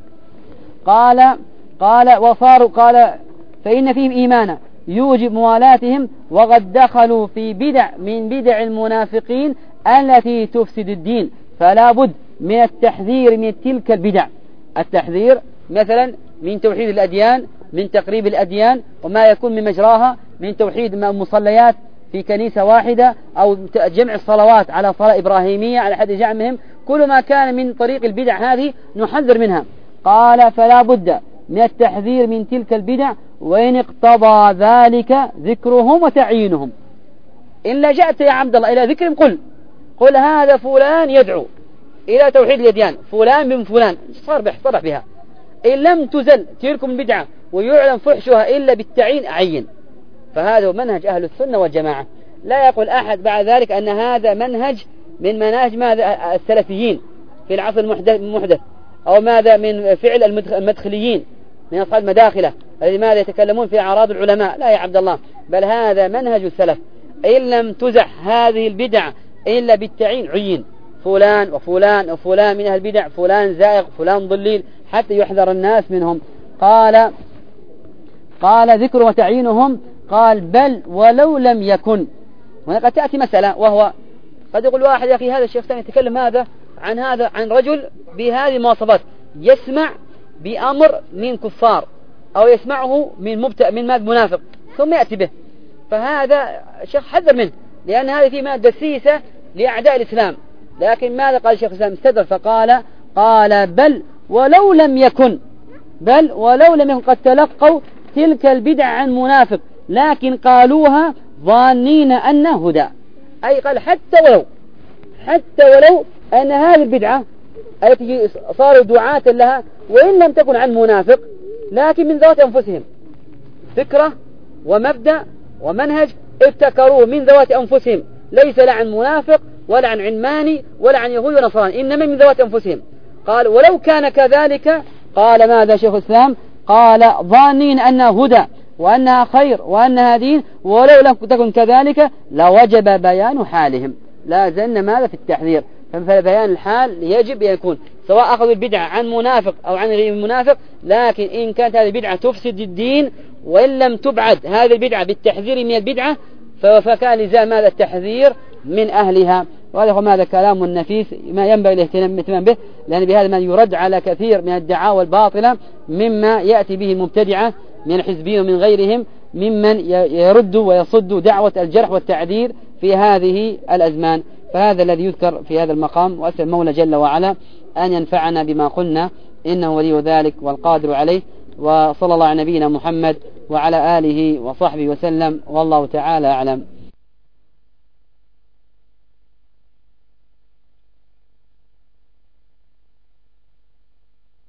قال فإن فيهم إيمانا يوجب موالاتهم، وقد دخلوا في بدع من بدع المنافقين التي تفسد الدين، فلا بد من التحذير من تلك البدع. التحذير مثلا من توحيد الأديان، من تقريب الأديان وما يكون من مجراها، من توحيد المصليات في كنيسة واحدة، أو جمع الصلوات على صلاة إبراهيمية على حد جمعهم، كل ما كان من طريق البدع هذه نحذر منها. قال: فلا بد من التحذير من تلك البدع، وإن اقتضى ذلك ذكرهم وتعيينهم. إن لجأت يا عبد الله إلى ذكرهم قل هذا فلان يدعو إلى توحيد الأديان، فلان بن فلان، صرح بها. إن لم تزل تلك البدعة ويعلم فحشها إلا بالتعيين أعين. فهذا هو منهج أهل السنة والجماعة. لا يقول أحد بعد ذلك أن هذا منهج من مناهج ماذا السلفيين في العصر المحدث، أو ماذا من فعل المدخليين من أصحاب المداخلة الذين ماذا يتكلمون في أعراض العلماء. لا يا عبد الله، بل هذا منهج السلف. إن لم تزح هذه البدع إلا بالتعيين عين فلان وفلان وفلان من أهل البدع، فلان زائغ، فلان ضليل، حتى يحذر الناس منهم. قال ذكر وتعيينهم. قال: بل ولو لم يكن. وقد تأتي مسألة، وهو قد يقول واحد: يا أخي هذا الشيخ يتكلم هذا عن رجل بهذه المواصفات، يسمع بأمر من كفار أو يسمعه من منافق ثم يأتي به، فهذا الشيخ حذر منه، لأن هذه في مادة دسيسة لأعداء الإسلام. لكن ماذا قال الشيخ الإسلام؟ استدر فقال: بل ولو لم يكن قد تلقوا تلك البدع عن منافق، لكن قالوها ظانين أنه هدى. أي قال حتى ولو أن هذه البدعة التي صاروا دعاة لها وإن لم تكن عن منافق لكن من ذوات أنفسهم، فكرة ومبدأ ومنهج ابتكروه من ذوات أنفسهم، ليس لا عن منافق ولا عن علماني ولا عن يهود ونصراني، إنما من ذوات أنفسهم. قال ولو كان كذلك، قال ماذا شيخ الإسلام؟ قال ظانين أنها هدى وأنها خير وأنها دين، ولو لم تكن كذلك لوجب بيان حالهم. لا زلنا ماذا في التحذير، فبيان الحال يجب أن يكون سواء أخذوا البدعة عن منافق أو عن غير منافق، لكن إن كانت هذه البدعة تفسد الدين وإن لم تبعد هذه البدعة بالتحذير من البدعة فكان لزام هذا التحذير من أهلها. وهذا هو ماذا كلام نفيس ما ينبغي الاهتمام به، لأن بهذا ما يرد على كثير من الدعاوى الباطلة مما يأتي به المبتدعة من الحزبين ومن غيرهم ممن يرد ويصد دعوة الجرح والتعديل في هذه الأزمان. فهذا الذي يذكر في هذا المقام، وأسأل المولى جل وعلا أن ينفعنا بما قلنا إنه ولي ذلك والقادر عليه. وصلى الله على نبينا محمد وعلى آله وصحبه وسلم، والله تعالى أعلم.